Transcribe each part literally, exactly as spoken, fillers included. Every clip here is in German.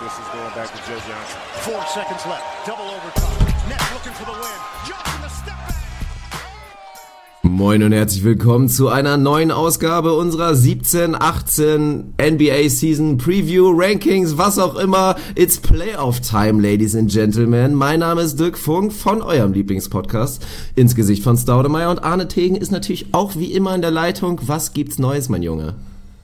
This is going back to Joe Johnson. Four seconds left. Double overtime. Nets looking for the win. Johnson the step back. Moin und herzlich willkommen zu einer neuen Ausgabe unserer siebzehn achtzehn N B A Season Preview Rankings, was auch immer. It's Playoff Time, Ladies and Gentlemen. Mein Name ist Dirk Funk von eurem Lieblingspodcast ins Gesicht von Staudemeyer, und Arne Tegen ist natürlich auch wie immer in der Leitung. Was gibt's Neues, mein Junge?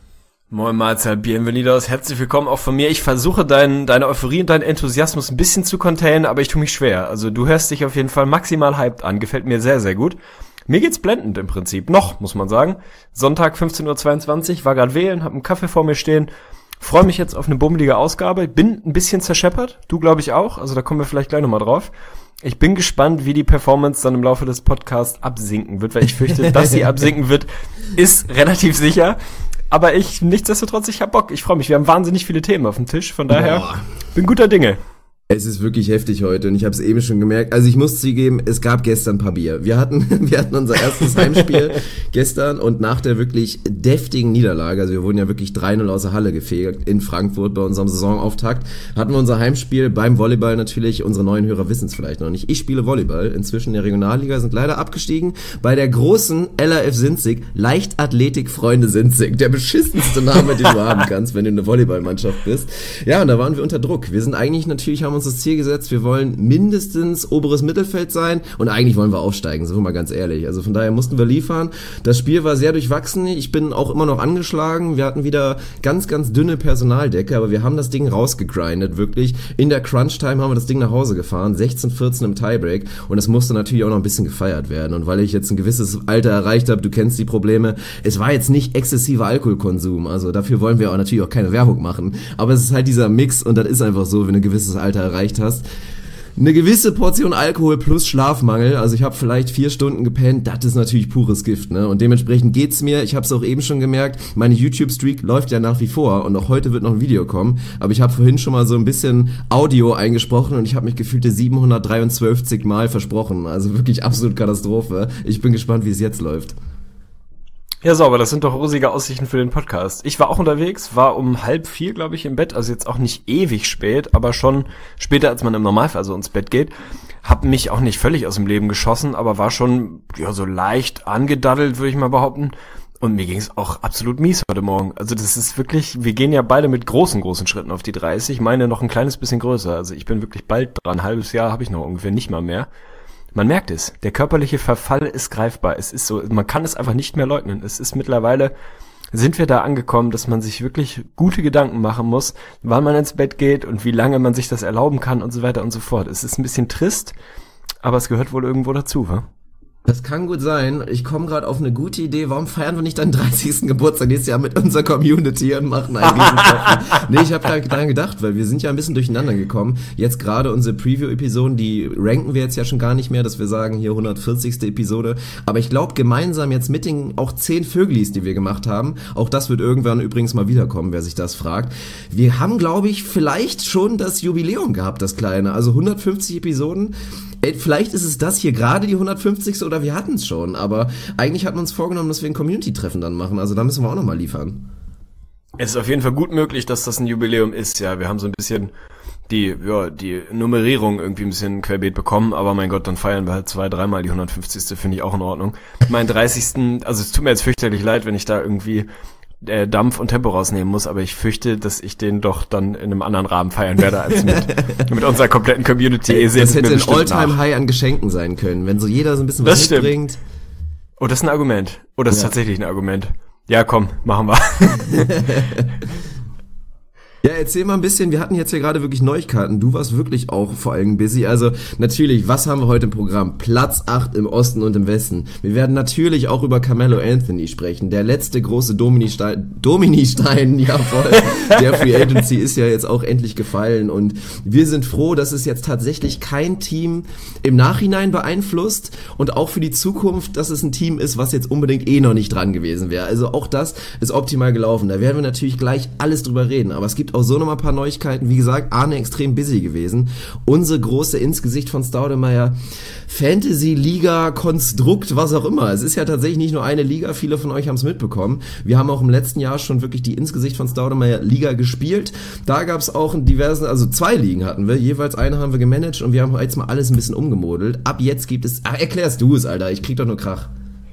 Moin Mahlzeit, bienvenidos, herzlich willkommen auch von mir. Ich versuche dein, deine Euphorie und deinen Enthusiasmus ein bisschen zu containen, aber ich tue mich schwer. Also du hörst dich auf jeden Fall maximal hyped an, gefällt mir sehr, sehr gut. Mir geht's blendend im Prinzip, noch, muss man sagen. Sonntag fünfzehn Uhr zweiundzwanzig, war gerade wählen, hab einen Kaffee vor mir stehen, freue mich jetzt auf eine bummelige Ausgabe, bin ein bisschen zerscheppert, du glaube ich auch, also da kommen wir vielleicht gleich nochmal drauf. Ich bin gespannt, wie die Performance dann im Laufe des Podcasts absinken wird, weil ich fürchte, dass sie absinken wird, ist relativ sicher. Aber ich, nichtsdestotrotz, ich hab Bock, ich freue mich. Wir haben wahnsinnig viele Themen auf dem Tisch, von daher Boah. bin guter Dinge. Es ist wirklich heftig heute und ich habe es eben schon gemerkt. Also ich muss zugeben, es gab gestern ein paar Bier. Wir hatten wir hatten unser erstes Heimspiel gestern, und nach der wirklich deftigen Niederlage, also wir wurden ja wirklich drei null aus der Halle gefegt in Frankfurt bei unserem Saisonauftakt, hatten wir unser Heimspiel beim Volleyball natürlich. Unsere neuen Hörer wissen es vielleicht noch nicht. Ich spiele Volleyball inzwischen in der Regionalliga, sind leider abgestiegen bei der großen L R F Sinzig, Leichtathletik-Freunde Sinzig. Der beschissenste Name, den du haben kannst, wenn du eine Volleyballmannschaft bist. Ja, und da waren wir unter Druck. Wir sind eigentlich natürlich, haben uns das Ziel gesetzt, wir wollen mindestens oberes Mittelfeld sein, und eigentlich wollen wir aufsteigen, sind wir mal ganz ehrlich. Also von daher mussten wir liefern. Das Spiel war sehr durchwachsen, ich bin auch immer noch angeschlagen, wir hatten wieder ganz, ganz dünne Personaldecke, aber wir haben das Ding rausgegrindet, wirklich. In der Crunch-Time haben wir das Ding nach Hause gefahren, sechzehn vierzehn im Tiebreak, und es musste natürlich auch noch ein bisschen gefeiert werden. Und weil ich jetzt ein gewisses Alter erreicht habe, du kennst die Probleme, es war jetzt nicht exzessiver Alkoholkonsum, also dafür wollen wir auch natürlich auch keine Werbung machen, aber es ist halt dieser Mix, und das ist einfach so, wenn du ein gewisses Alter erreicht hast. Eine gewisse Portion Alkohol plus Schlafmangel, also ich habe vielleicht vier Stunden gepennt, das ist natürlich pures Gift, ne? Und dementsprechend geht's mir, ich habe es auch eben schon gemerkt, meine YouTube-Streak läuft ja nach wie vor, und auch heute wird noch ein Video kommen, aber ich habe vorhin schon mal so ein bisschen Audio eingesprochen und ich habe mich gefühlte siebenhundertdreiundzwölfzig Mal versprochen, also wirklich absolut Katastrophe. Ich bin gespannt, wie es jetzt läuft. Ja, sauber, das sind doch rosige Aussichten für den Podcast. Ich war auch unterwegs, war um halb vier, glaube ich, im Bett, also jetzt auch nicht ewig spät, aber schon später, als man im Normalfall so ins Bett geht. Hab mich auch nicht völlig aus dem Leben geschossen, aber war schon ja so leicht angedaddelt, würde ich mal behaupten. Und mir ging es auch absolut mies heute Morgen. Also das ist wirklich, wir gehen ja beide mit großen, großen Schritten auf die dreißig, meine noch ein kleines bisschen größer. Also ich bin wirklich bald dran, ein halbes Jahr habe ich noch ungefähr, nicht mal mehr. Man merkt es, der körperliche Verfall ist greifbar, es ist so, man kann es einfach nicht mehr leugnen. Es ist mittlerweile, sind wir da angekommen, dass man sich wirklich gute Gedanken machen muss, wann man ins Bett geht und wie lange man sich das erlauben kann und so weiter und so fort. Es ist ein bisschen trist, aber es gehört wohl irgendwo dazu, wa? Das kann gut sein. Ich komme gerade auf eine gute Idee. Warum feiern wir nicht deinen dreißigsten Geburtstag nächstes Jahr mit unserer Community und machen einen Riesentreffen? Nee, ich habe da daran gedacht, weil wir sind ja ein bisschen durcheinander gekommen. Jetzt gerade unsere Preview-Episoden, die ranken wir jetzt ja schon gar nicht mehr, dass wir sagen, hier hundertvierzigste Episode. Aber ich glaube, gemeinsam jetzt mit den auch zehn Vögelis, die wir gemacht haben, auch das wird irgendwann übrigens mal wiederkommen, wer sich das fragt. Wir haben, glaube ich, vielleicht schon das Jubiläum gehabt, das kleine. Also hundertfünfzig Episoden. Ey, vielleicht ist es das hier gerade die hundertfünfzigste oder wir hatten es schon, aber eigentlich hatten wir uns vorgenommen, dass wir ein Community-Treffen dann machen, also da müssen wir auch nochmal liefern. Es ist auf jeden Fall gut möglich, dass das ein Jubiläum ist, ja, wir haben so ein bisschen die, ja, die Nummerierung irgendwie ein bisschen querbeet bekommen, aber mein Gott, dann feiern wir halt zwei, dreimal die hundertfünfzigste, finde ich auch in Ordnung. Mein dreißigsten, also es tut mir jetzt fürchterlich leid, wenn ich da irgendwie äh, Dampf und Tempo rausnehmen muss, aber ich fürchte, dass ich den doch dann in einem anderen Rahmen feiern werde als mit, mit unserer kompletten Community. Ey, das hätte ein All-Time-High an Geschenken sein können, wenn so jeder so ein bisschen was mitbringt. Oh, das ist ein Argument. Oh, das ja. ist tatsächlich ein Argument. Ja, komm, machen wir. Ja, erzähl mal ein bisschen, wir hatten jetzt hier gerade wirklich Neuigkeiten, du warst wirklich auch vor allem busy, also natürlich, was haben wir heute im Programm? Platz acht im Osten und im Westen. Wir werden natürlich auch über Carmelo Anthony sprechen, der letzte große Domini-Stein, Domini-Stein, ja voll, der Free Agency ist ja jetzt auch endlich gefallen, und wir sind froh, dass es jetzt tatsächlich kein Team im Nachhinein beeinflusst und auch für die Zukunft, dass es ein Team ist, was jetzt unbedingt eh noch nicht dran gewesen wäre. Also auch das ist optimal gelaufen, da werden wir natürlich gleich alles drüber reden, aber es gibt gibt auch so nochmal ein paar Neuigkeiten. Wie gesagt, Arne extrem busy gewesen. Unsere große Insgesicht von Staudemeyer Fantasy-Liga-Konstrukt, was auch immer. Es ist ja tatsächlich nicht nur eine Liga, viele von euch haben es mitbekommen. Wir haben auch im letzten Jahr schon wirklich die Insgesicht von Staudemeyer Liga gespielt. Da gab es auch in diversen, also zwei Ligen hatten wir, jeweils eine haben wir gemanagt und wir haben jetzt mal alles ein bisschen umgemodelt. Ab jetzt gibt es, ach, erklärst du es, Alter, ich krieg doch nur Krach.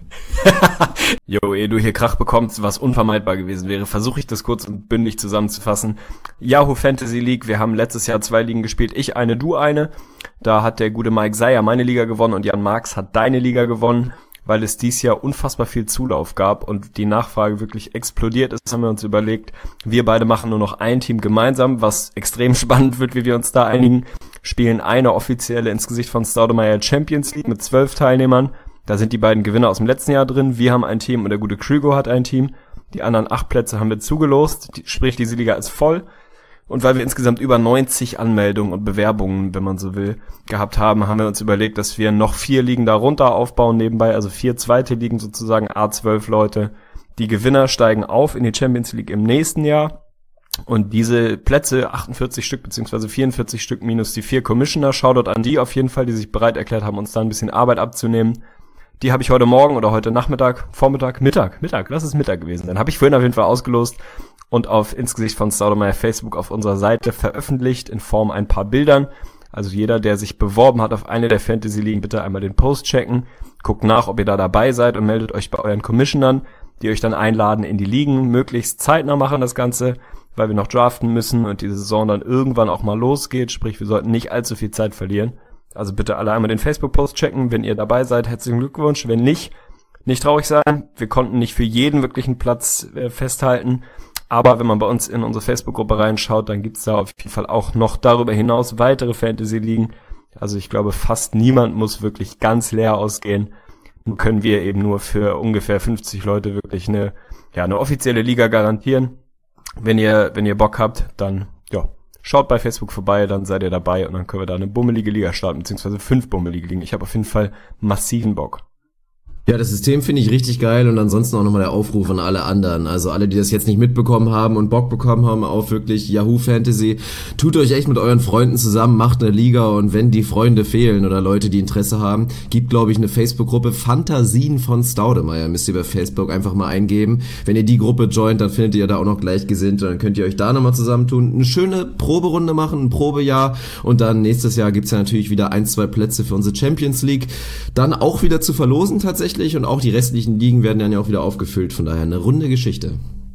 Jo, ehe du hier Krach bekommst, was unvermeidbar gewesen wäre, versuche ich das kurz und bündig zusammenzufassen. Yahoo Fantasy League, wir haben letztes Jahr zwei Ligen gespielt, ich eine, du eine. Da hat der gute Mike Seyer meine Liga gewonnen und Jan Marx hat deine Liga gewonnen, weil es dies Jahr unfassbar viel Zulauf gab und die Nachfrage wirklich explodiert ist, haben wir uns überlegt, wir beide machen nur noch ein Team gemeinsam, was extrem spannend wird, wie wir uns da einigen, spielen eine offizielle ins Gesicht von Staudemeyer Champions League mit zwölf Teilnehmern. Da sind die beiden Gewinner aus dem letzten Jahr drin. Wir haben ein Team und der gute Krügo hat ein Team. Die anderen acht Plätze haben wir zugelost. Die, sprich, diese Liga ist voll. Und weil wir insgesamt über neunzig Anmeldungen und Bewerbungen, wenn man so will, gehabt haben, haben wir uns überlegt, dass wir noch vier Ligen darunter aufbauen nebenbei. Also vier zweite Ligen sozusagen, a zwölf Leute. Die Gewinner steigen auf in die Champions League im nächsten Jahr. Und diese Plätze, achtundvierzig Stück beziehungsweise vierundvierzig Stück minus die vier Commissioner, Shoutout an die auf jeden Fall, die sich bereit erklärt haben, uns da ein bisschen Arbeit abzunehmen. Die habe ich heute Morgen oder heute Nachmittag, Vormittag, Mittag, Mittag, das ist Mittag gewesen. Dann habe ich vorhin auf jeden Fall ausgelost und auf Insgesicht von Staudemeyer Facebook auf unserer Seite veröffentlicht in Form ein paar Bildern. Also jeder, der sich beworben hat auf eine der Fantasy-Ligen, bitte einmal den Post checken. Guckt nach, ob ihr da dabei seid und meldet euch bei euren Commissionern, die euch dann einladen in die Ligen. Möglichst zeitnah machen das Ganze, weil wir noch draften müssen und die Saison dann irgendwann auch mal losgeht. Sprich, wir sollten nicht allzu viel Zeit verlieren. Also bitte alle einmal den Facebook-Post checken, wenn ihr dabei seid. Herzlichen Glückwunsch. Wenn nicht, nicht traurig sein. Wir konnten nicht für jeden wirklich einen Platz äh, festhalten. Aber wenn man bei uns in unsere Facebook-Gruppe reinschaut, dann gibt's da auf jeden Fall auch noch darüber hinaus weitere Fantasy-Ligen. Also ich glaube, fast niemand muss wirklich ganz leer ausgehen. Nun können wir eben nur für ungefähr fünfzig Leute wirklich eine, ja, eine offizielle Liga garantieren. Wenn ihr, wenn ihr Bock habt, dann, ja, schaut bei Facebook vorbei, dann seid ihr dabei und dann können wir da eine bummelige Liga starten, beziehungsweise fünf bummelige Ligen. Ich habe auf jeden Fall massiven Bock. Ja, das System finde ich richtig geil und ansonsten auch nochmal der Aufruf an alle anderen. Also alle, die das jetzt nicht mitbekommen haben und Bock bekommen haben auf wirklich Yahoo Fantasy, tut euch echt mit euren Freunden zusammen, macht eine Liga und wenn die Freunde fehlen oder Leute, die Interesse haben, gibt, glaube ich, eine Facebook-Gruppe Fantasien von Staudemeyer. Müsst ihr bei Facebook einfach mal eingeben. Wenn ihr die Gruppe joint, dann findet ihr da auch noch Gleichgesinnt und dann könnt ihr euch da nochmal zusammentun, eine schöne Proberunde machen, ein Probejahr und dann nächstes Jahr gibt's ja natürlich wieder ein, zwei Plätze für unsere Champions League. Dann auch wieder zu verlosen tatsächlich. Und auch die restlichen Ligen werden dann ja auch wieder aufgefüllt. Von daher eine runde Geschichte.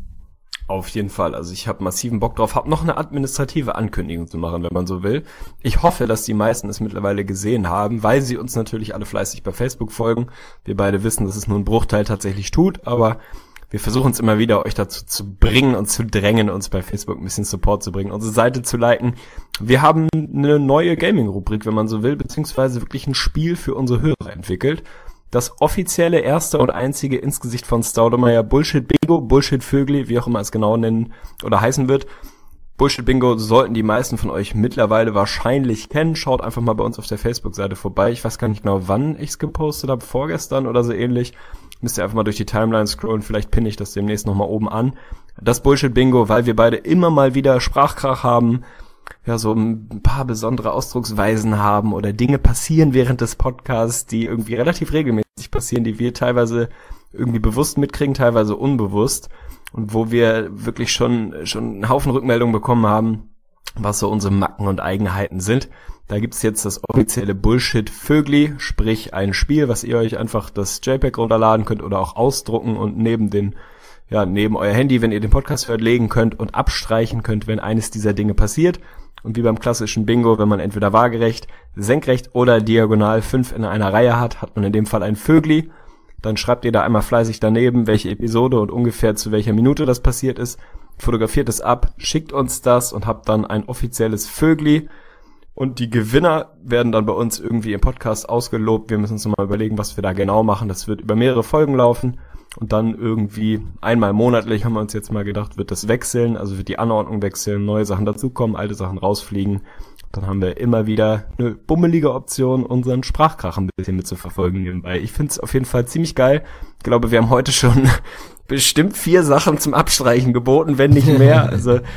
Auf jeden Fall. Also ich habe massiven Bock drauf. Hab noch eine administrative Ankündigung zu machen, wenn man so will. Ich hoffe, dass die meisten es mittlerweile gesehen haben, weil sie uns natürlich alle fleißig bei Facebook folgen. Wir beide wissen, dass es nur ein Bruchteil tatsächlich tut, aber wir versuchen es immer wieder, euch dazu zu bringen und zu drängen, uns bei Facebook ein bisschen Support zu bringen, unsere Seite zu liken. Wir haben eine neue Gaming-Rubrik, wenn man so will, beziehungsweise wirklich ein Spiel für unsere Hörer entwickelt. Das offizielle erste und einzige ins Gesicht von Staudemeyer Bullshit Bingo, Bullshit Vögli, wie auch immer es genau nennen oder heißen wird. Bullshit Bingo sollten die meisten von euch mittlerweile wahrscheinlich kennen. Schaut einfach mal bei uns auf der Facebook-Seite vorbei. Ich weiß gar nicht genau, wann ich es gepostet habe, vorgestern oder so ähnlich. Müsst ihr einfach mal durch die Timeline scrollen, vielleicht pinne ich das demnächst nochmal oben an. Das Bullshit Bingo, weil wir beide immer mal wieder Sprachkrach haben, ja, so ein paar besondere Ausdrucksweisen haben oder Dinge passieren während des Podcasts, die irgendwie relativ regelmäßig passieren, die wir teilweise irgendwie bewusst mitkriegen, teilweise unbewusst und wo wir wirklich schon schon einen Haufen Rückmeldungen bekommen haben, was so unsere Macken und Eigenheiten sind. Da gibt's jetzt das offizielle Bullshit-Vögli, sprich ein Spiel, was ihr euch einfach das JPEG runterladen könnt oder auch ausdrucken und neben den ja, neben euer Handy, wenn ihr den Podcast hört, legen könnt und abstreichen könnt, wenn eines dieser Dinge passiert. Und wie beim klassischen Bingo, wenn man entweder waagerecht, senkrecht oder diagonal fünf in einer Reihe hat, hat man in dem Fall ein Vögli. Dann schreibt ihr da einmal fleißig daneben, welche Episode und ungefähr zu welcher Minute das passiert ist. Fotografiert es ab, schickt uns das und habt dann ein offizielles Vögli. Und die Gewinner werden dann bei uns irgendwie im Podcast ausgelobt. Wir müssen uns nochmal überlegen, was wir da genau machen. Das wird über mehrere Folgen laufen. Und dann irgendwie einmal monatlich, haben wir uns jetzt mal gedacht, wird das wechseln. Also wird die Anordnung wechseln, neue Sachen dazukommen, alte Sachen rausfliegen. Dann haben wir immer wieder eine bummelige Option, unseren Sprachkrach ein bisschen mitzuverfolgen nebenbei. Ich finde es auf jeden Fall ziemlich geil. Ich glaube, wir haben heute schon bestimmt vier Sachen zum Abstreichen geboten, wenn nicht mehr. Also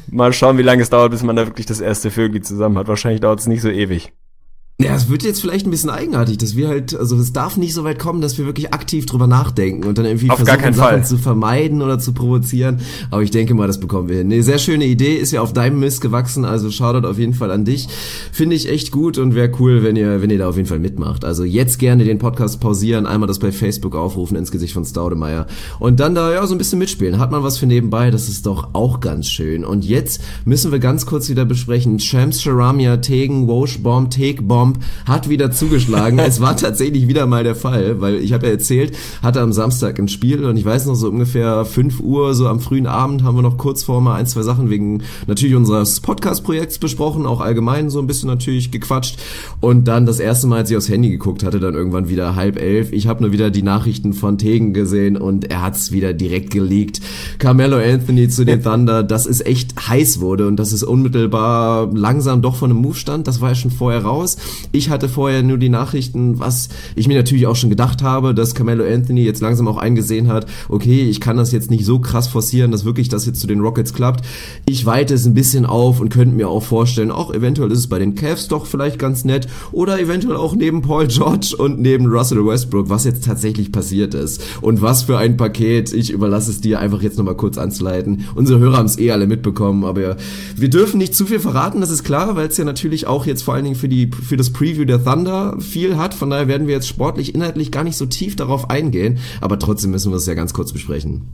Mal schauen, wie lange es dauert, bis man da wirklich das erste Vögel zusammen hat. Wahrscheinlich dauert es nicht so ewig. Ja, es wird jetzt vielleicht ein bisschen eigenartig, dass wir halt, also es darf nicht so weit kommen, dass wir wirklich aktiv drüber nachdenken und dann irgendwie Auf gar versuchen, keinen Sachen Fall. zu vermeiden oder zu provozieren. Aber ich denke mal, das bekommen wir hin. Nee, sehr schöne Idee, ist ja auf deinem Mist gewachsen, also Shoutout auf jeden Fall an dich. Finde ich echt gut und wäre cool, wenn ihr, wenn ihr da auf jeden Fall mitmacht. Also jetzt gerne den Podcast pausieren, einmal das bei Facebook aufrufen ins Gesicht von Staudemeyer und dann da ja so ein bisschen mitspielen. Hat man was für nebenbei, das ist doch auch ganz schön. Und jetzt müssen wir ganz kurz wieder besprechen. Shams Sharamia Tegen Wosh Bomb Take Bomb hat wieder zugeschlagen. Es war tatsächlich wieder mal der Fall, weil ich habe ja erzählt, hatte am Samstag ein Spiel und ich weiß noch, so ungefähr fünf Uhr, so am frühen Abend haben wir noch kurz vor mal ein, zwei Sachen wegen natürlich unseres Podcast-Projekts besprochen, auch allgemein so ein bisschen natürlich gequatscht und dann das erste Mal, als ich aufs Handy geguckt hatte, dann irgendwann wieder halb elf. Ich habe nur wieder die Nachrichten von Tegen gesehen und er hat's wieder direkt geleakt. Carmelo Anthony zu den Thunder, dass es echt heiß wurde und dass es unmittelbar langsam doch von einem Move stand, das war ja schon vorher raus. Ich hatte vorher nur die Nachrichten, was ich mir natürlich auch schon gedacht habe, dass Carmelo Anthony jetzt langsam auch eingesehen hat, okay, ich kann das jetzt nicht so krass forcieren, dass wirklich das jetzt zu den Rockets klappt. Ich weite es ein bisschen auf und könnte mir auch vorstellen, auch eventuell ist es bei den Cavs doch vielleicht ganz nett oder eventuell auch neben Paul George und neben Russell Westbrook, was jetzt tatsächlich passiert ist. Und was für ein Paket, ich überlasse es dir einfach jetzt nochmal kurz anzuleiten. Unsere Hörer haben es eh alle mitbekommen, aber wir dürfen nicht zu viel verraten, das ist klar, weil es ja natürlich auch jetzt vor allen Dingen für die für das Preview der Thunder viel hat, von daher werden wir jetzt sportlich, inhaltlich gar nicht so tief darauf eingehen, aber trotzdem müssen wir es ja ganz kurz besprechen.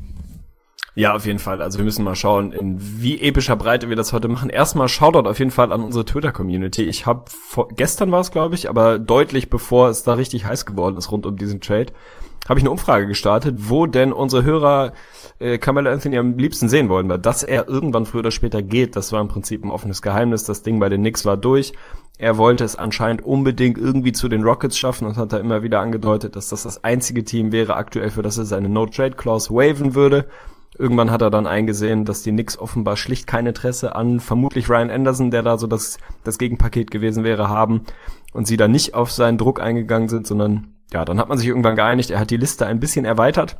Ja, auf jeden Fall. Also wir müssen mal schauen, in wie epischer Breite wir das heute machen. Erstmal Shoutout auf jeden Fall an unsere Twitter-Community. Ich habe, gestern war es glaube ich, aber deutlich bevor es da richtig heiß geworden ist rund um diesen Trade, habe ich eine Umfrage gestartet, wo denn unsere Hörer äh, Carmelo Anthony am liebsten sehen wollen. Weil dass er irgendwann früher oder später geht, das war im Prinzip ein offenes Geheimnis. Das Ding bei den Knicks war durch. Er wollte es anscheinend unbedingt irgendwie zu den Rockets schaffen und hat da immer wieder angedeutet, dass das das einzige Team wäre aktuell, für das er seine No-Trade-Clause waven würde. Irgendwann hat er dann eingesehen, dass die Knicks offenbar schlicht kein Interesse an vermutlich Ryan Anderson, der da so das, das Gegenpaket gewesen wäre, haben und sie da nicht auf seinen Druck eingegangen sind, sondern ja, dann hat man sich irgendwann geeinigt, er hat die Liste ein bisschen erweitert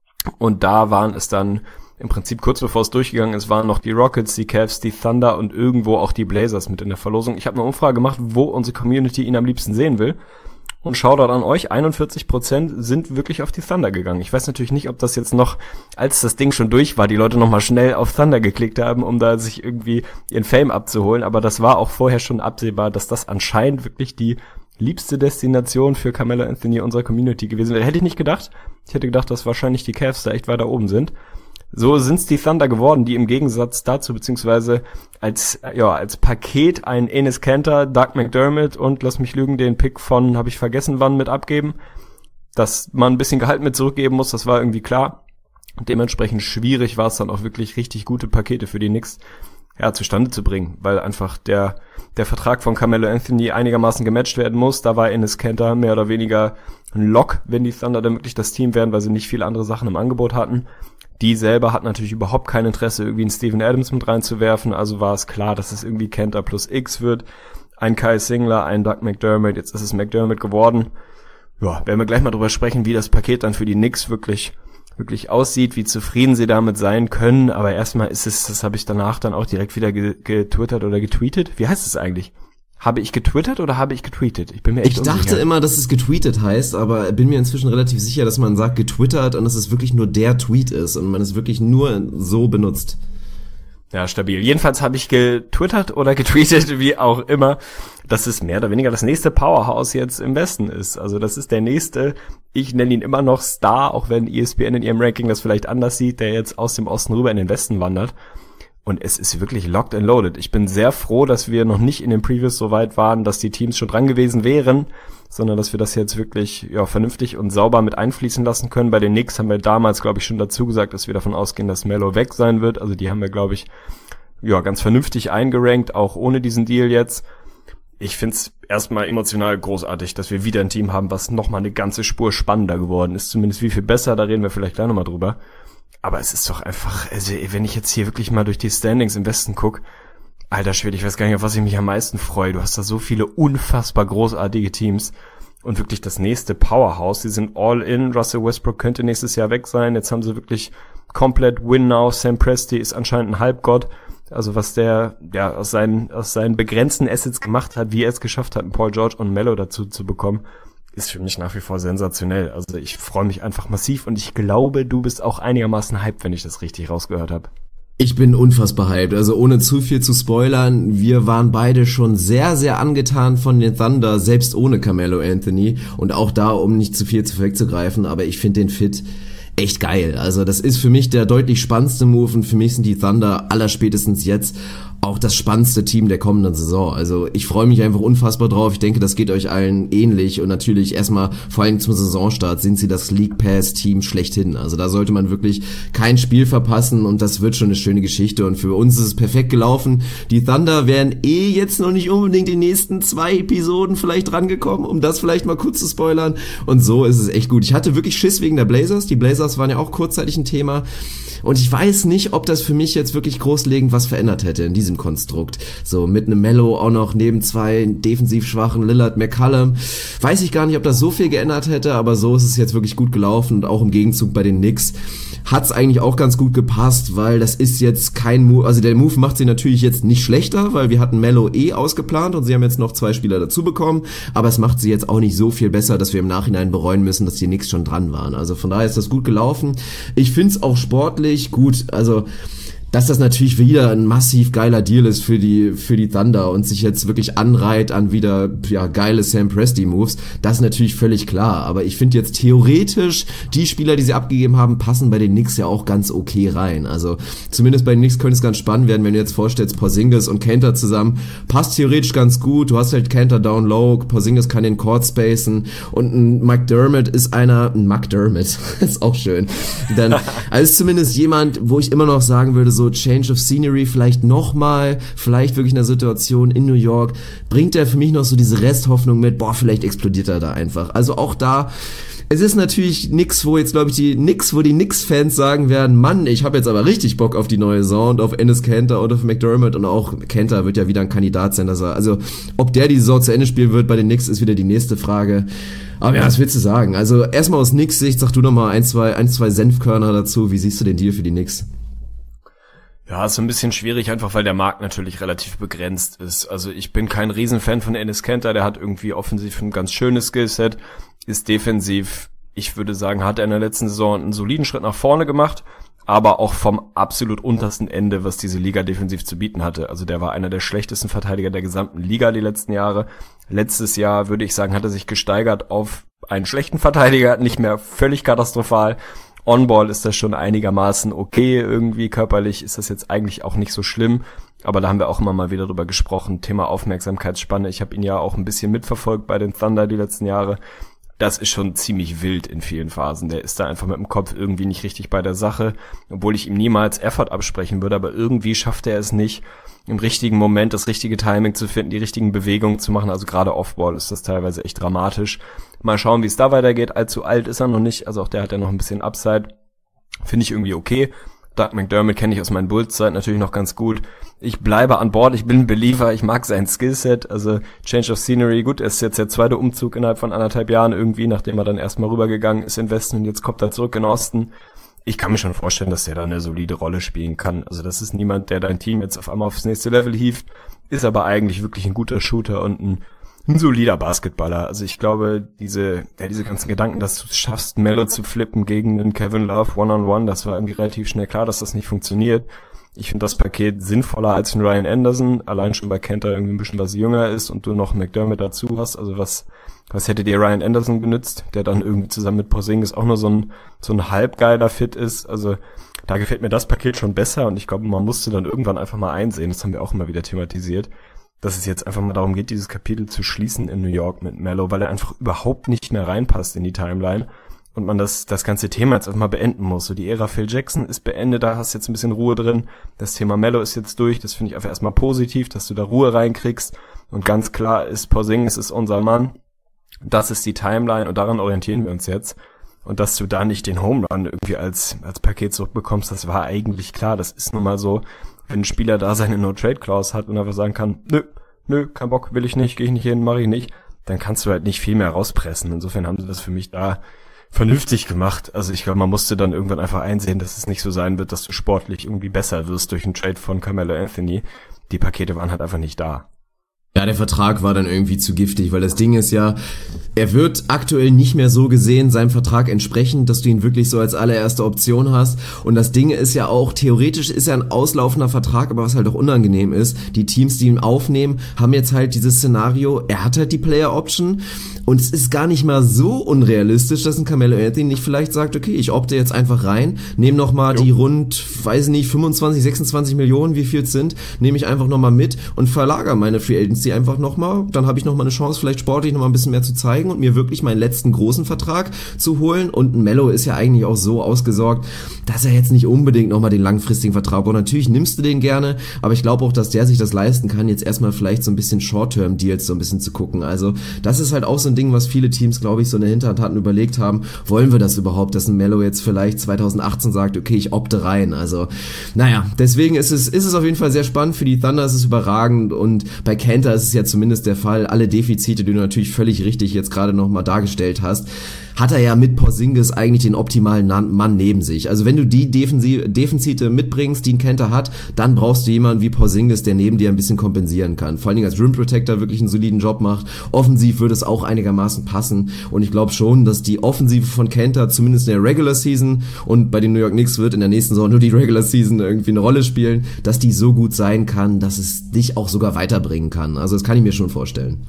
und da waren es dann im Prinzip kurz bevor es durchgegangen ist, waren noch die Rockets, die Cavs, die Thunder und irgendwo auch die Blazers mit in der Verlosung. Ich habe eine Umfrage gemacht, wo unsere Community ihn am liebsten sehen will. Und Shoutout an euch, einundvierzig Prozent sind wirklich auf die Thunder gegangen. Ich weiß natürlich nicht, ob das jetzt noch, als das Ding schon durch war, die Leute nochmal schnell auf Thunder geklickt haben, um da sich irgendwie ihren Fame abzuholen. Aber das war auch vorher schon absehbar, dass das anscheinend wirklich die liebste Destination für Carmelo Anthony unserer Community gewesen wäre. Hätte ich nicht gedacht. Ich hätte gedacht, dass wahrscheinlich die Cavs da echt weiter oben sind. So sind's die Thunder geworden, die im Gegensatz dazu, beziehungsweise als ja als Paket ein Enes Kanter, Doug McDermott und, lass mich lügen, den Pick von, habe ich vergessen wann, mit abgeben. Dass man ein bisschen Gehalt mit zurückgeben muss, das war irgendwie klar. Und dementsprechend schwierig war es dann auch wirklich richtig gute Pakete für die Knicks ja, zustande zu bringen, weil einfach der der Vertrag von Carmelo Anthony einigermaßen gematcht werden muss. Da war Enes Kanter mehr oder weniger ein Lock, wenn die Thunder dann wirklich das Team werden, weil sie nicht viele andere Sachen im Angebot hatten. Die selber hat natürlich überhaupt kein Interesse, irgendwie einen Steven Adams mit reinzuwerfen, also war es klar, dass es irgendwie Kanter plus X wird. Ein Kyle Singler, ein Doug McDermott, jetzt ist es McDermott geworden. Ja, werden wir gleich mal drüber sprechen, wie das Paket dann für die Knicks wirklich wirklich aussieht, wie zufrieden sie damit sein können, aber erstmal ist es, das habe ich danach dann auch direkt wieder getwittert oder getweetet. Wie heißt es eigentlich? Habe ich getwittert oder habe ich getweetet? Ich bin mir echt Ich dachte unsicher. immer, dass es getweetet heißt, aber bin mir inzwischen relativ sicher, dass man sagt getwittert und dass es wirklich nur der Tweet ist und man es wirklich nur so benutzt. Ja, stabil. Jedenfalls habe ich getwittert oder getweetet, wie auch immer, dass es mehr oder weniger das nächste Powerhouse jetzt im Westen ist. Also das ist der nächste, ich nenne ihn immer noch Star, auch wenn E S P N in ihrem Ranking das vielleicht anders sieht, der jetzt aus dem Osten rüber in den Westen wandert. Und es ist wirklich locked and loaded. Ich bin sehr froh, dass wir noch nicht in den Previews so weit waren, dass die Teams schon dran gewesen wären, sondern dass wir das jetzt wirklich ja vernünftig und sauber mit einfließen lassen können. Bei den Knicks haben wir damals, glaube ich, schon dazu gesagt, dass wir davon ausgehen, dass Melo weg sein wird. Also die haben wir, glaube ich, ja ganz vernünftig eingerankt, auch ohne diesen Deal jetzt. Ich find's erstmal emotional großartig, dass wir wieder ein Team haben, was nochmal eine ganze Spur spannender geworden ist. Zumindest wie viel besser, da reden wir vielleicht gleich nochmal drüber. Aber es ist doch einfach, also wenn ich jetzt hier wirklich mal durch die Standings im Westen guck, alter Schwede, ich weiß gar nicht, auf was ich mich am meisten freue. Du hast da so viele unfassbar großartige Teams und wirklich das nächste Powerhouse. Die sind all in. Russell Westbrook könnte nächstes Jahr weg sein. Jetzt haben sie wirklich komplett Win Now. Sam Presti ist anscheinend ein Halbgott. Also was der ja aus seinen aus seinen begrenzten Assets gemacht hat, wie er es geschafft hat, Paul George und Melo dazu zu bekommen, ist für mich nach wie vor sensationell. Also ich freue mich einfach massiv und ich glaube, du bist auch einigermaßen hyped, wenn ich das richtig rausgehört habe. Ich bin unfassbar hyped, also ohne zu viel zu spoilern, wir waren beide schon sehr, sehr angetan von den Thunder, selbst ohne Carmelo Anthony und auch da, um nicht zu viel zu vorwegzugreifen, aber ich finde den Fit echt geil. Also das ist für mich der deutlich spannendste Move und für mich sind die Thunder allerspätestens jetzt auch das spannendste Team der kommenden Saison. Also ich freue mich einfach unfassbar drauf. Ich denke, das geht euch allen ähnlich und natürlich erstmal, vor allem zum Saisonstart, sind sie das League Pass Team schlechthin. Also da sollte man wirklich kein Spiel verpassen und das wird schon eine schöne Geschichte und für uns ist es perfekt gelaufen. Die Thunder wären eh jetzt noch nicht unbedingt die nächsten zwei Episoden vielleicht rangekommen, um das vielleicht mal kurz zu spoilern und so ist es echt gut. Ich hatte wirklich Schiss wegen der Blazers. Die Blazers waren ja auch kurzzeitig ein Thema. Und ich weiß nicht, ob das für mich jetzt wirklich großlegend was verändert hätte in diesem Konstrukt. So mit einem Melo auch noch neben zwei defensiv schwachen Lillard, McCollum. Weiß ich gar nicht, ob das so viel geändert hätte, aber so ist es jetzt wirklich gut gelaufen und auch im Gegenzug bei den Knicks hat's eigentlich auch ganz gut gepasst, weil das ist jetzt kein Move, also der Move macht sie natürlich jetzt nicht schlechter, weil wir hatten Melo eh ausgeplant und sie haben jetzt noch zwei Spieler dazu bekommen, aber es macht sie jetzt auch nicht so viel besser, dass wir im Nachhinein bereuen müssen, dass die Knicks schon dran waren. Also von daher ist das gut gelaufen. Ich find's auch sportlich gut, also dass das natürlich wieder ein massiv geiler Deal ist für die für die Thunder und sich jetzt wirklich anreiht an wieder ja geile Sam Presti Moves, das ist natürlich völlig klar, aber ich finde jetzt theoretisch die Spieler, die sie abgegeben haben, passen bei den Knicks ja auch ganz okay rein. Also zumindest bei den Knicks könnte es ganz spannend werden, wenn du jetzt vorstellst, Porzingis und Kanter zusammen, passt theoretisch ganz gut, du hast halt Kanter down low, Porzingis kann den Court spacen und ein McDermott ist einer, ein McDermott, ist auch schön, dann also zumindest jemand, wo ich immer noch sagen würde, so Change of Scenery, vielleicht nochmal, vielleicht wirklich in der Situation in New York, bringt er für mich noch so diese Resthoffnung mit, boah, vielleicht explodiert er da einfach. Also auch da, es ist natürlich nix, wo jetzt, glaube ich, die nix, wo die Knicks-Fans sagen werden, Mann, ich habe jetzt aber richtig Bock auf die neue Saison und auf Enes Kanter und auf McDermott und auch Kanter wird ja wieder ein Kandidat sein, dass er, also ob der die Saison zu Ende spielen wird bei den Knicks, ist wieder die nächste Frage. Aber ja, was willst du sagen? Also erstmal aus Knicks Sicht, sag du noch mal ein, zwei, ein, zwei Senfkörner dazu, wie siehst du den Deal für die Knicks? Ja, ist so ein bisschen schwierig, einfach weil der Markt natürlich relativ begrenzt ist. Also ich bin kein Riesenfan von Enes Kanter, der hat irgendwie offensiv ein ganz schönes Skillset, ist defensiv, ich würde sagen, hat er in der letzten Saison einen soliden Schritt nach vorne gemacht, aber auch vom absolut untersten Ende, was diese Liga defensiv zu bieten hatte. Also der war einer der schlechtesten Verteidiger der gesamten Liga die letzten Jahre. Letztes Jahr, würde ich sagen, hat er sich gesteigert auf einen schlechten Verteidiger, nicht mehr völlig katastrophal. On-Ball ist das schon einigermaßen okay, irgendwie körperlich ist das jetzt eigentlich auch nicht so schlimm, aber da haben wir auch immer mal wieder drüber gesprochen, Thema Aufmerksamkeitsspanne, ich habe ihn ja auch ein bisschen mitverfolgt bei den Thunder die letzten Jahre, das ist schon ziemlich wild in vielen Phasen, der ist da einfach mit dem Kopf irgendwie nicht richtig bei der Sache, obwohl ich ihm niemals Effort absprechen würde, aber irgendwie schafft er es nicht, im richtigen Moment das richtige Timing zu finden, die richtigen Bewegungen zu machen, also gerade Off-Ball ist das teilweise echt dramatisch. Mal schauen, wie es da weitergeht, allzu alt ist er noch nicht, also auch der hat ja noch ein bisschen Upside, finde ich irgendwie okay. Doug McDermott kenne ich aus meinen Bulls-Zeit natürlich noch ganz gut. Ich bleibe an Bord, ich bin ein Believer, ich mag sein Skillset, also Change of Scenery, gut, er ist jetzt der zweite Umzug innerhalb von anderthalb Jahren irgendwie, nachdem er dann erstmal rübergegangen ist in Westen und jetzt kommt er zurück in Osten. Ich kann mir schon vorstellen, dass der da eine solide Rolle spielen kann. Also das ist niemand, der dein Team jetzt auf einmal aufs nächste Level hieft, ist aber eigentlich wirklich ein guter Shooter und ein, ein solider Basketballer. Also ich glaube, diese ja, diese ganzen Gedanken, dass du es schaffst, Melo zu flippen gegen einen Kevin Love One-on-One, das war irgendwie relativ schnell klar, dass das nicht funktioniert. Ich finde das Paket sinnvoller als ein Ryan Anderson, allein schon bei Kanter irgendwie ein bisschen was jünger ist und du noch McDermott dazu hast. Also was was hätte dir Ryan Anderson genützt, der dann irgendwie zusammen mit Porzingis auch nur so ein so ein halbgeiler Fit ist. Also da gefällt mir das Paket schon besser und ich glaube, man musste dann irgendwann einfach mal einsehen, das haben wir auch immer wieder thematisiert, dass es jetzt einfach mal darum geht, dieses Kapitel zu schließen in New York mit Melo, weil er einfach überhaupt nicht mehr reinpasst in die Timeline und man das das ganze Thema jetzt einfach mal beenden muss. So die Ära Phil Jackson ist beendet, da hast du jetzt ein bisschen Ruhe drin. Das Thema Melo ist jetzt durch, das finde ich einfach erstmal positiv, dass du da Ruhe reinkriegst und ganz klar ist, Porzingis ist unser Mann. Das ist die Timeline und daran orientieren wir uns jetzt. Und dass du da nicht den Home Run irgendwie als als Paket zurückbekommst, das war eigentlich klar. Das ist nun mal so, wenn ein Spieler da seine No-Trade-Clause hat und einfach sagen kann, nö, nö, kein Bock, will ich nicht, gehe ich nicht hin, mache ich nicht, dann kannst du halt nicht viel mehr rauspressen. Insofern haben sie das für mich da vernünftig gemacht. Also ich glaube, man musste dann irgendwann einfach einsehen, dass es nicht so sein wird, dass du sportlich irgendwie besser wirst durch einen Trade von Carmelo Anthony. Die Pakete waren halt einfach nicht da. Ja, der Vertrag war dann irgendwie zu giftig, weil das Ding ist ja, er wird aktuell nicht mehr so gesehen, seinem Vertrag entsprechend, dass du ihn wirklich so als allererste Option hast. Und das Ding ist ja auch, theoretisch ist er ein auslaufender Vertrag, aber was halt auch unangenehm ist, die Teams, die ihn aufnehmen, haben jetzt halt dieses Szenario, er hat halt die Player Option und es ist gar nicht mal so unrealistisch, dass ein Carmelo Anthony nicht vielleicht sagt, okay, ich opte jetzt einfach rein, nehme nochmal die rund, weiß nicht, fünfundzwanzig, sechsundzwanzig Millionen, wie viel es sind, nehme ich einfach nochmal mit und verlagere meine Free Agents die einfach nochmal, dann habe ich nochmal eine Chance, vielleicht sportlich nochmal ein bisschen mehr zu zeigen und mir wirklich meinen letzten großen Vertrag zu holen. Und ein Melo ist ja eigentlich auch so ausgesorgt, dass er jetzt nicht unbedingt nochmal den langfristigen Vertrag braucht. Natürlich nimmst du den gerne, aber ich glaube auch, dass der sich das leisten kann, jetzt erstmal vielleicht so ein bisschen Short-Term-Deals so ein bisschen zu gucken. Also das ist halt auch so ein Ding, was viele Teams, glaube ich, so in der Hinterhand hatten, überlegt haben, wollen wir das überhaupt, dass ein Melo jetzt vielleicht zwanzig achtzehn sagt, okay, ich opte rein. Also naja, deswegen ist es, ist es auf jeden Fall sehr spannend. Für die Thunder ist es überragend und bei Kanter ist es ja zumindest der Fall, alle Defizite, die du natürlich völlig richtig jetzt gerade nochmal dargestellt hast, hat er ja mit Porzingis eigentlich den optimalen Mann neben sich. Also wenn du die Defizite mitbringst, die ein Kanter hat, dann brauchst du jemanden wie Porzingis, der neben dir ein bisschen kompensieren kann. Vor allen Dingen als Rim Protector wirklich einen soliden Job macht. Offensiv würde es auch einigermaßen passen und ich glaube schon, dass die Offensive von Kanter zumindest in der Regular Season und bei den New York Knicks wird in der nächsten Saison nur die Regular Season irgendwie eine Rolle spielen, dass die so gut sein kann, dass es dich auch sogar weiterbringen kann. Also das kann ich mir schon vorstellen.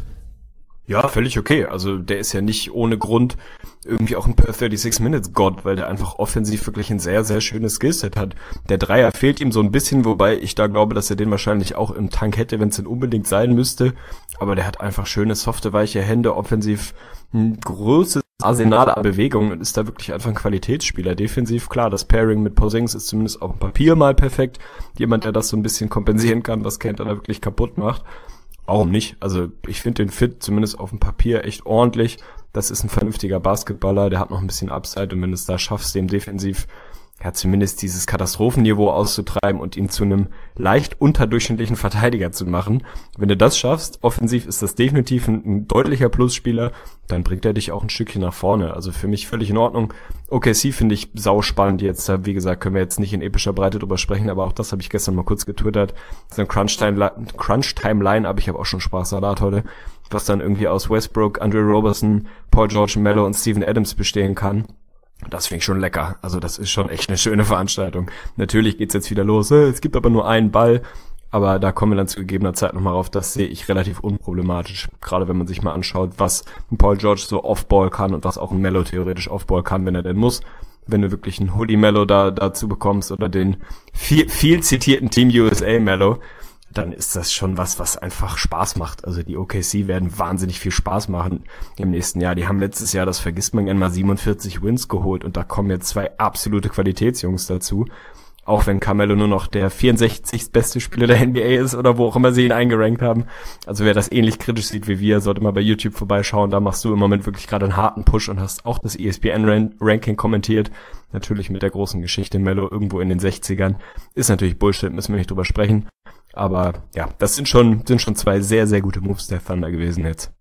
Ja, völlig okay. Also der ist ja nicht ohne Grund irgendwie auch ein per thirty-six Minutes Gott, weil der einfach offensiv wirklich ein sehr, sehr schönes Skillset hat. Der Dreier fehlt ihm so ein bisschen, wobei ich da glaube, dass er den wahrscheinlich auch im Tank hätte, wenn es denn unbedingt sein müsste. Aber der hat einfach schöne, softe, weiche Hände, offensiv ein großes Arsenal an Bewegungen und ist da wirklich einfach ein Qualitätsspieler. Defensiv, klar, das Pairing mit Porzingis ist zumindest auf dem Papier mal perfekt. Jemand, der das so ein bisschen kompensieren kann, was Kanter da wirklich kaputt macht. Warum nicht? Also ich finde den Fit zumindest auf dem Papier echt ordentlich. Das ist ein vernünftiger Basketballer, der hat noch ein bisschen Upside und wenn du es da schaffst, dem defensiv ja zumindest dieses Katastrophenniveau auszutreiben und ihn zu einem leicht unterdurchschnittlichen Verteidiger zu machen. Wenn du das schaffst, offensiv ist das definitiv ein, ein deutlicher Plusspieler, dann bringt er dich auch ein Stückchen nach vorne. Also für mich völlig in Ordnung. O K C finde ich sauspannend jetzt. Wie gesagt, können wir jetzt nicht in epischer Breite drüber sprechen, aber auch das habe ich gestern mal kurz getwittert. So ein Crunch-Time-Line, Crunch-Time-Line, aber ich habe auch schon Sprachsalat heute, was dann irgendwie aus Westbrook, Andre Roberson, Paul George, Melo und Steven Adams bestehen kann. Das finde ich schon lecker. Also das ist schon echt eine schöne Veranstaltung. Natürlich geht's jetzt wieder los. Es gibt aber nur einen Ball. Aber da kommen wir dann zu gegebener Zeit nochmal rauf. Das sehe ich relativ unproblematisch. Gerade wenn man sich mal anschaut, was ein Paul George so Off-Ball kann und was auch ein Melo theoretisch Off-Ball kann, wenn er denn muss. Wenn du wirklich einen Hoodie Melo da dazu bekommst oder den viel, viel zitierten Team U S A Melo, dann ist das schon was, was einfach Spaß macht. Also die O K C werden wahnsinnig viel Spaß machen im nächsten Jahr. Die haben letztes Jahr, das vergisst man gerne mal, siebenundvierzig Wins geholt und da kommen jetzt zwei absolute Qualitätsjungs dazu. Auch wenn Carmelo nur noch der vierundsechzigste beste Spieler der N B A ist oder wo auch immer sie ihn eingerankt haben. Also wer das ähnlich kritisch sieht wie wir, sollte mal bei YouTube vorbeischauen. Da machst du im Moment wirklich gerade einen harten Push und hast auch das E S P N-Ranking kommentiert. Natürlich mit der großen Geschichte Melo irgendwo in den sechzigern. Ist natürlich Bullshit, müssen wir nicht drüber sprechen. Aber ja, das sind schon sind schon zwei sehr, sehr gute Moves der Thunder gewesen jetzt.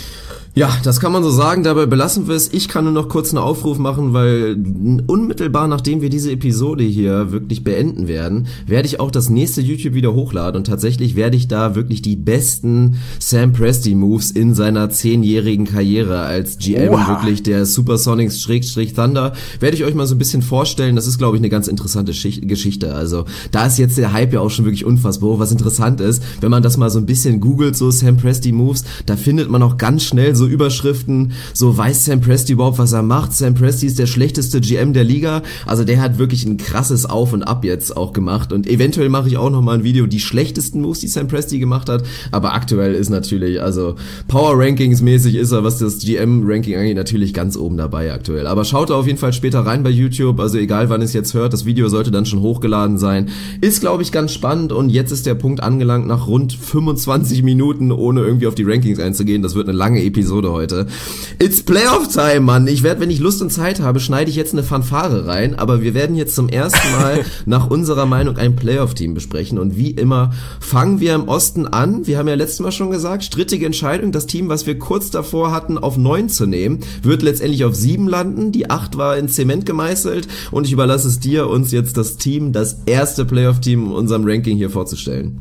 Ja, das kann man so sagen, dabei belassen wir es. Ich kann nur noch kurz einen Aufruf machen, weil unmittelbar nachdem wir diese Episode hier wirklich beenden werden, werde ich auch das nächste YouTube wieder hochladen und tatsächlich werde ich da wirklich die besten Sam Presti Moves in seiner zehnjährigen Karriere als G M Oha. wirklich der Supersonics-Thunder, werde ich euch mal so ein bisschen vorstellen. Das ist, glaube ich, eine ganz interessante Schicht- Geschichte. Also da ist jetzt der Hype ja auch schon wirklich unfassbar. Was interessant ist, wenn man das mal so ein bisschen googelt, so Sam Presti Moves, da findet man auch ganz schnell so Überschriften, so weiß Sam Presti überhaupt, was er macht. Sam Presti ist der schlechteste G M der Liga. Also der hat wirklich ein krasses Auf und Ab jetzt auch gemacht und eventuell mache ich auch noch mal ein Video, die schlechtesten Moves, die Sam Presti gemacht hat, aber aktuell ist natürlich, also Power Rankings mäßig ist er, was das G M Ranking angeht, natürlich ganz oben dabei aktuell. Aber schaut da auf jeden Fall später rein bei YouTube, also egal wann es jetzt hört, das Video sollte dann schon hochgeladen sein. Ist, glaube ich, ganz spannend und jetzt ist der Punkt angelangt nach rund fünfundzwanzig Minuten, ohne irgendwie auf die Rankings einzugehen. Das wird eine lange Episode Episode heute. It's Playoff Time, Mann. Ich werde, wenn ich Lust und Zeit habe, schneide ich jetzt eine Fanfare rein, aber wir werden jetzt zum ersten Mal nach unserer Meinung ein Playoff-Team besprechen und wie immer fangen wir im Osten an. Wir haben ja letztes Mal schon gesagt, strittige Entscheidung. Das Team, was wir kurz davor hatten, auf neun zu nehmen, wird letztendlich auf sieben landen. Die acht war in Zement gemeißelt und ich überlasse es dir, uns jetzt das Team, das erste Playoff-Team in unserem Ranking hier vorzustellen.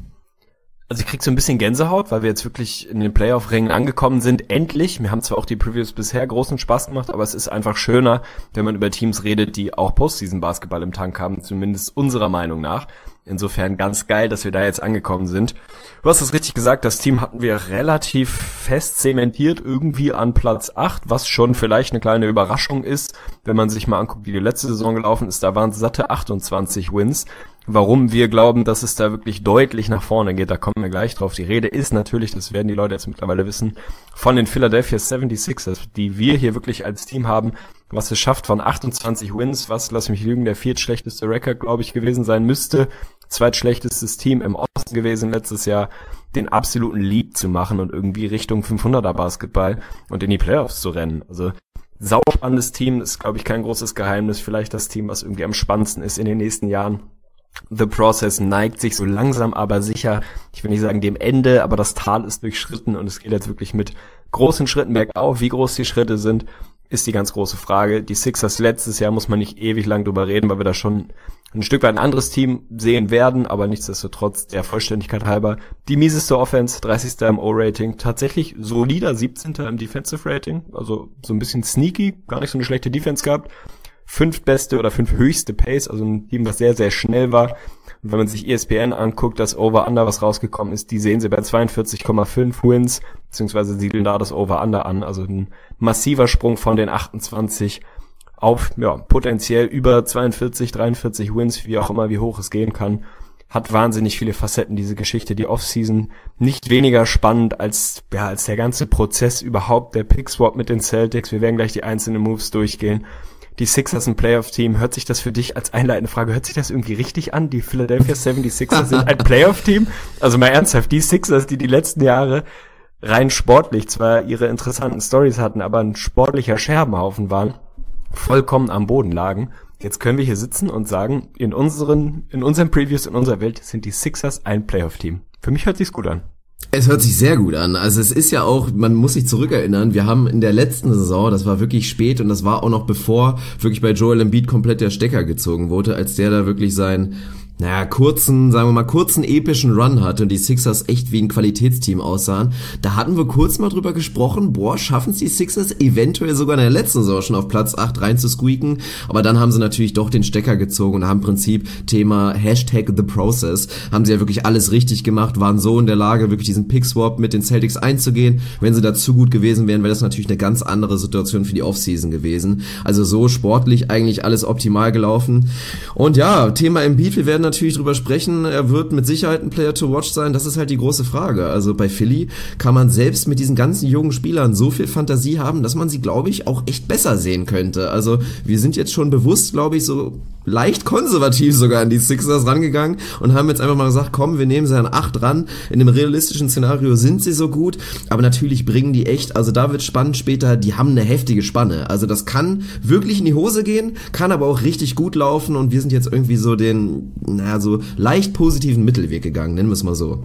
Also ich krieg so ein bisschen Gänsehaut, weil wir jetzt wirklich in den Playoff-Rängen angekommen sind. Endlich. Mir haben zwar auch die Previews bisher großen Spaß gemacht, aber es ist einfach schöner, wenn man über Teams redet, die auch Postseason-Basketball im Tank haben, zumindest unserer Meinung nach. Insofern ganz geil, dass wir da jetzt angekommen sind. Du hast es richtig gesagt, das Team hatten wir relativ fest zementiert, irgendwie an Platz acht, was schon vielleicht eine kleine Überraschung ist, wenn man sich mal anguckt, wie die letzte Saison gelaufen ist. Da waren es satte achtundzwanzig Wins. Warum wir glauben, dass es da wirklich deutlich nach vorne geht, da kommen wir gleich drauf. Die Rede ist natürlich, das werden die Leute jetzt mittlerweile wissen, von den Philadelphia seventy-sixers, die wir hier wirklich als Team haben, was es schafft von achtundzwanzig Wins, was, lass mich lügen, der viertschlechteste Rekord, glaube ich, gewesen sein müsste, zweitschlechtestes Team im Osten gewesen letztes Jahr, den absoluten Leap zu machen und irgendwie Richtung fünfhunderter Basketball und in die Playoffs zu rennen. Also sauspannendes Team, ist, glaube ich, kein großes Geheimnis, vielleicht das Team, was irgendwie am spannendsten ist in den nächsten Jahren. The Process neigt sich so langsam aber sicher, ich will nicht sagen dem Ende, aber das Tal ist durchschritten und es geht jetzt wirklich mit großen Schritten bergauf. Wie groß die Schritte sind, ist die ganz große Frage. Die Sixers letztes Jahr muss man nicht ewig lang drüber reden, weil wir da schon ein Stück weit ein anderes Team sehen werden, aber nichtsdestotrotz der Vollständigkeit halber die mieseste Offense, dreißigster im O-Rating, tatsächlich solider siebzehnter im Defensive Rating, also so ein bisschen sneaky, gar nicht so eine schlechte Defense gehabt. Fünftbeste oder fünfthöchste Pace, also ein Team, das sehr, sehr schnell war. Und wenn man sich E S P N anguckt, das Over-Under, was rausgekommen ist, die sehen sie bei zweiundvierzig Komma fünf Wins, beziehungsweise siedeln da das Over-Under an. Also ein massiver Sprung von den achtundzwanzig auf, ja, potenziell über zweiundvierzig, dreiundvierzig Wins, wie auch immer, wie hoch es gehen kann. Hat wahnsinnig viele Facetten, diese Geschichte, die Offseason. Nicht weniger spannend als, ja, als der ganze Prozess überhaupt, der Pick-Swap mit den Celtics. Wir werden gleich die einzelnen Moves durchgehen. Die Sixers ein Playoff-Team, hört sich das für dich als einleitende Frage, hört sich das irgendwie richtig an? Die Philadelphia seventy-sixers sind ein Playoff-Team? Also mal ernsthaft, die Sixers, die die letzten Jahre rein sportlich zwar ihre interessanten Stories hatten, aber ein sportlicher Scherbenhaufen waren, vollkommen am Boden lagen. Jetzt können wir hier sitzen und sagen, in unseren, in unseren Previews, in unserer Welt sind die Sixers ein Playoff-Team. Für mich hört sich's gut an. Es hört sich sehr gut an. Also es ist ja auch, man muss sich zurückerinnern, wir haben in der letzten Saison, das war wirklich spät und das war auch noch bevor wirklich bei Joel Embiid komplett der Stecker gezogen wurde, als der da wirklich sein, naja, kurzen, sagen wir mal, kurzen epischen Run hatte und die Sixers echt wie ein Qualitätsteam aussahen. Da hatten wir kurz mal drüber gesprochen, boah, schaffen es die Sixers eventuell sogar in der letzten Saison schon auf Platz acht rein zu squeaken, aber dann haben sie natürlich doch den Stecker gezogen und haben im Prinzip Thema Hashtag The Process, haben sie ja wirklich alles richtig gemacht, waren so in der Lage, wirklich diesen Pick-Swap mit den Celtics einzugehen. Wenn sie da zu gut gewesen wären, wäre das natürlich eine ganz andere Situation für die Offseason gewesen. Also so sportlich eigentlich alles optimal gelaufen. Und ja, Thema Embiid, wir werden natürlich drüber sprechen, er wird mit Sicherheit ein Player to watch sein, das ist halt die große Frage. Also bei Philly kann man selbst mit diesen ganzen jungen Spielern so viel Fantasie haben, dass man sie, glaube ich, auch echt besser sehen könnte. Also wir sind jetzt schon bewusst, glaube ich, so leicht konservativ sogar an die Sixers rangegangen und haben jetzt einfach mal gesagt, komm, wir nehmen sie an acht ran. In einem realistischen Szenario sind sie so gut, aber natürlich bringen die echt, also da wird spannend später, die haben eine heftige Spanne. Also das kann wirklich in die Hose gehen, kann aber auch richtig gut laufen und wir sind jetzt irgendwie so den, naja, so leicht positiven Mittelweg gegangen, nennen wir es mal so.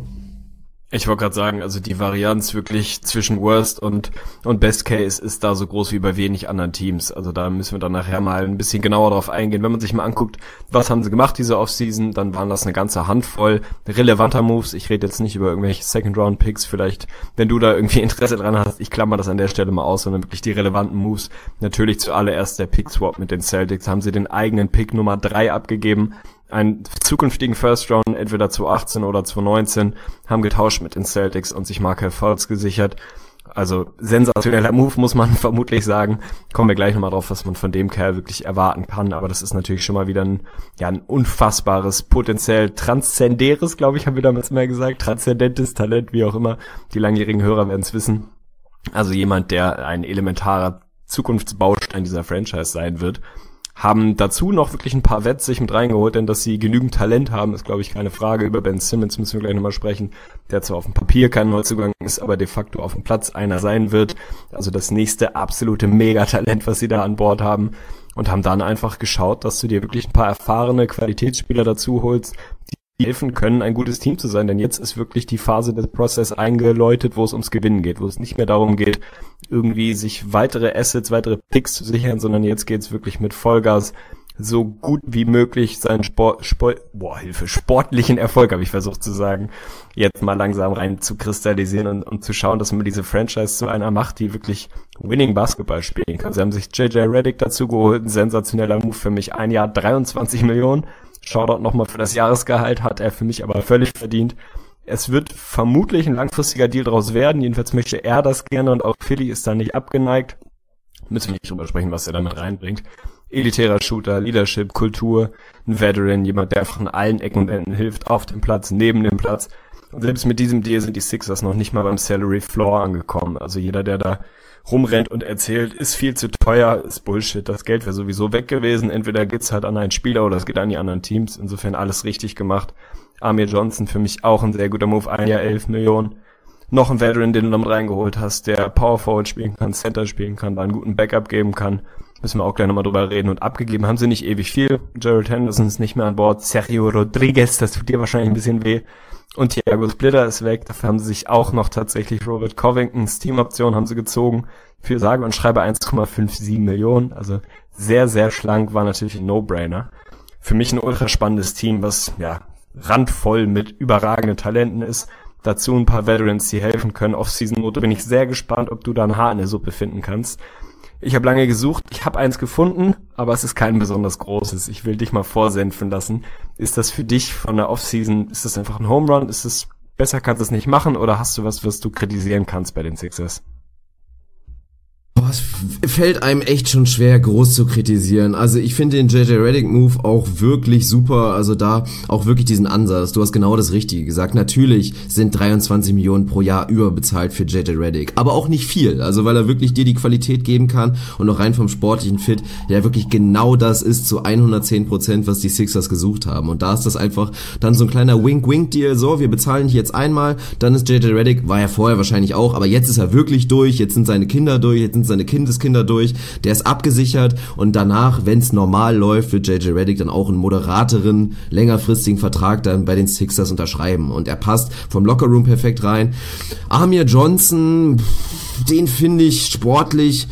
Ich wollte gerade sagen, also die Varianz wirklich zwischen Worst und und Best Case ist da so groß wie bei wenig anderen Teams. Also da müssen wir dann nachher mal ein bisschen genauer drauf eingehen. Wenn man sich mal anguckt, was haben sie gemacht diese Offseason, dann waren das eine ganze Handvoll relevanter Moves. Ich rede jetzt nicht über irgendwelche Second-Round-Picks. Vielleicht, wenn du da irgendwie Interesse dran hast, ich klammer das an der Stelle mal aus, sondern wirklich die relevanten Moves. Natürlich zuallererst der Pick-Swap mit den Celtics. Haben sie den eigenen Pick Nummer drei abgegeben. Einen zukünftigen First Round, entweder zwanzig achtzehn oder zwanzig neunzehn, haben getauscht mit den Celtics und sich Markelle Fultz gesichert. Also sensationeller Move, muss man vermutlich sagen. Kommen wir gleich nochmal drauf, was man von dem Kerl wirklich erwarten kann. Aber das ist natürlich schon mal wieder ein, ja, ein unfassbares, potenziell transzendäres, glaube ich, haben wir damals mal gesagt, transzendentes Talent, wie auch immer. Die langjährigen Hörer werden es wissen. Also jemand, der ein elementarer Zukunftsbaustein dieser Franchise sein wird. haben dazu noch wirklich ein paar Vets sich mit reingeholt, denn dass sie genügend Talent haben, ist, glaube ich, keine Frage. Über Ben Simmons müssen wir gleich nochmal sprechen, der zwar auf dem Papier kein Neuzugang ist, aber de facto auf dem Platz einer sein wird. Also das nächste absolute Megatalent, was sie da an Bord haben. Und haben dann einfach geschaut, dass du dir wirklich ein paar erfahrene Qualitätsspieler dazu holst, die helfen können, ein gutes Team zu sein. Denn jetzt ist wirklich die Phase des Prozess eingeläutet, wo es ums Gewinnen geht, wo es nicht mehr darum geht, irgendwie sich weitere Assets, weitere Picks zu sichern, sondern jetzt geht's wirklich mit Vollgas so gut wie möglich seinen Sport, Sport, boah, Hilfe, sportlichen Erfolg, habe ich versucht zu sagen, jetzt mal langsam rein zu kristallisieren und, und zu schauen, dass man diese Franchise zu einer macht, die wirklich Winning Basketball spielen kann. Sie haben sich J J Redick dazu geholt, ein sensationeller Move für mich, ein Jahr dreiundzwanzig Millionen, Shoutout nochmal für das Jahresgehalt, hat er für mich aber völlig verdient. Es wird vermutlich ein langfristiger Deal daraus werden, jedenfalls möchte er das gerne und auch Philly ist da nicht abgeneigt. Müssen wir nicht drüber sprechen, was er damit reinbringt. Elitärer Shooter, Leadership, Kultur, ein Veteran, jemand, der einfach an allen Ecken und Enden hilft, auf dem Platz, neben dem Platz. Und selbst mit diesem Deal sind die Sixers noch nicht mal beim Salary Floor angekommen. Also jeder, der da rumrennt und erzählt, ist viel zu teuer, ist Bullshit. Das Geld wäre sowieso weg gewesen. Entweder geht's halt an einen Spieler oder es geht an die anderen Teams. Insofern alles richtig gemacht. Amir Johnson für mich auch ein sehr guter Move. Ein Jahr elf Millionen. Noch ein Veteran, den du damit reingeholt hast, der Power Forward spielen kann, Center spielen kann, da einen guten Backup geben kann. Müssen wir auch gleich nochmal drüber reden. Und abgegeben haben sie nicht ewig viel. Gerald Henderson ist nicht mehr an Bord. Sergio Rodriguez, das tut dir wahrscheinlich ein bisschen weh. Und Thiago Splitter ist weg. Dafür haben sie sich auch noch tatsächlich Robert Covingtons Teamoption haben sie gezogen. Für sage und schreibe eins Komma siebenundfünfzig Millionen. Also sehr, sehr schlank, war natürlich ein No-Brainer. Für mich ein ultra spannendes Team, was ja randvoll mit überragenden Talenten ist. Dazu ein paar Veterans, die helfen können. Off-Season-Note bin ich sehr gespannt, ob du da ein Haar in der Suppe finden kannst. Ich habe lange gesucht, ich habe eins gefunden, aber es ist kein besonders großes. Ich will dich mal vorsenfen lassen. Ist das für dich von der Offseason, ist das einfach ein Home Run? Ist es besser, kannst du es nicht machen oder hast du was, was du kritisieren kannst bei den Sixers? Boah, es fällt einem echt schon schwer, groß zu kritisieren. Also ich finde den J J Redick-Move auch wirklich super. Also da auch wirklich diesen Ansatz. Du hast genau das Richtige gesagt. Natürlich sind dreiundzwanzig Millionen pro Jahr überbezahlt für J J Redick. Aber auch nicht viel. Also weil er wirklich dir die Qualität geben kann und auch rein vom sportlichen Fit, der wirklich genau das ist zu hundertzehn Prozent, was die Sixers gesucht haben. Und da ist das einfach dann so ein kleiner Wink-Wink-Deal. So, wir bezahlen dich jetzt einmal. Dann ist J J Redick, war ja vorher wahrscheinlich auch, aber jetzt ist er wirklich durch. Jetzt sind seine Kinder durch. Jetzt sind seine Kindeskinder durch, der ist abgesichert und danach, wenn es normal läuft, wird J J Redick dann auch einen moderateren, längerfristigen Vertrag dann bei den Sixers unterschreiben und er passt vom Lockerroom perfekt rein. Amir Johnson, den finde ich sportlich,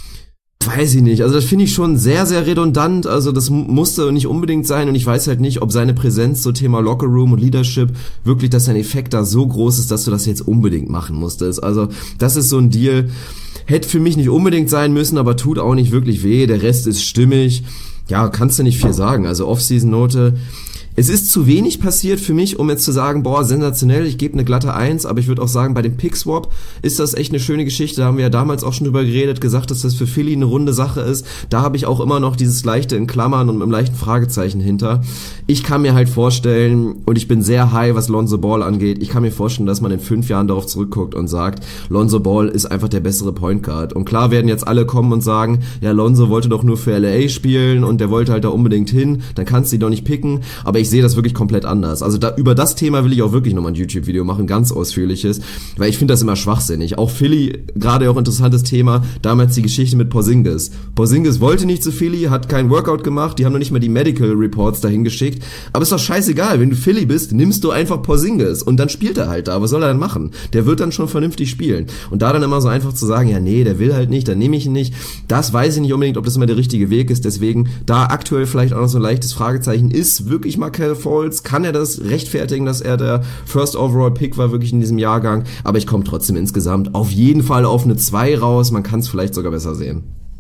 weiß ich nicht, also das finde ich schon sehr, sehr redundant, also das musste nicht unbedingt sein und ich weiß halt nicht, ob seine Präsenz zum Thema Lockerroom und Leadership wirklich, dass sein Effekt da so groß ist, dass du das jetzt unbedingt machen musstest. Also das ist so ein Deal, hätte für mich nicht unbedingt sein müssen, aber tut auch nicht wirklich weh, der Rest ist stimmig. Ja, kannst du nicht viel sagen, also Off-Season-Note. Es ist zu wenig passiert für mich, um jetzt zu sagen, boah, sensationell, ich gebe eine glatte eins, aber ich würde auch sagen, bei dem Pick-Swap ist das echt eine schöne Geschichte, da haben wir ja damals auch schon drüber geredet, gesagt, dass das für Philly eine runde Sache ist, da habe ich auch immer noch dieses leichte in Klammern und mit einem leichten Fragezeichen hinter. Ich kann mir halt vorstellen, und ich bin sehr high, was Lonzo Ball angeht, ich kann mir vorstellen, dass man in fünf Jahren darauf zurückguckt und sagt, Lonzo Ball ist einfach der bessere Point Guard. Und klar werden jetzt alle kommen und sagen, ja, Lonzo wollte doch nur für L A spielen und der wollte halt da unbedingt hin, dann kannst du ihn doch nicht picken, aber ich Ich sehe das wirklich komplett anders. Also da, über das Thema will ich auch wirklich nochmal ein YouTube-Video machen, ganz ausführliches, weil ich finde das immer schwachsinnig. Auch Philly, gerade auch interessantes Thema, damals die Geschichte mit Porzingis. Porzingis wollte nicht zu Philly, hat kein Workout gemacht, die haben noch nicht mal die Medical Reports dahin geschickt, aber ist doch scheißegal, wenn du Philly bist, nimmst du einfach Porzingis und dann spielt er halt da, was soll er dann machen? Der wird dann schon vernünftig spielen. Und da dann immer so einfach zu sagen, ja nee, der will halt nicht, dann nehme ich ihn nicht, das weiß ich nicht unbedingt, ob das immer der richtige Weg ist, deswegen da aktuell vielleicht auch noch so ein leichtes Fragezeichen ist, wirklich mal Fultz, kann er das rechtfertigen, dass er der First Overall Pick war, wirklich in diesem Jahrgang, aber ich komme trotzdem insgesamt auf jeden Fall auf eine zwei raus, man kann es vielleicht sogar besser sehen.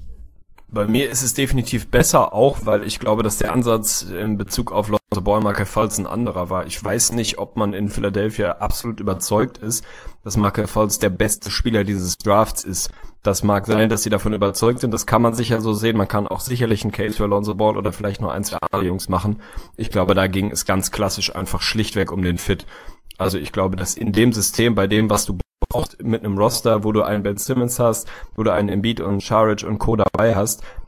Bei mir ist es definitiv besser, auch weil ich glaube, dass der Ansatz in Bezug auf Lonzo Ball, Markelle Fultz ein anderer war. Ich weiß nicht, ob man in Philadelphia absolut überzeugt ist, dass Markelle Fultz der beste Spieler dieses Drafts ist. Das mag sein, dass sie davon überzeugt sind. Das kann man sicher so sehen. Man kann auch sicherlich einen Case für Lonzo Ball oder vielleicht nur ein, zwei andere Jungs machen. Ich glaube, da ging es ganz klassisch einfach schlichtweg um den Fit. Also ich glaube, dass in dem System, bei dem, was du brauchst, mit einem Roster, wo du einen Ben Simmons hast, wo du einen Embiid und Saric und Co. dabei hast,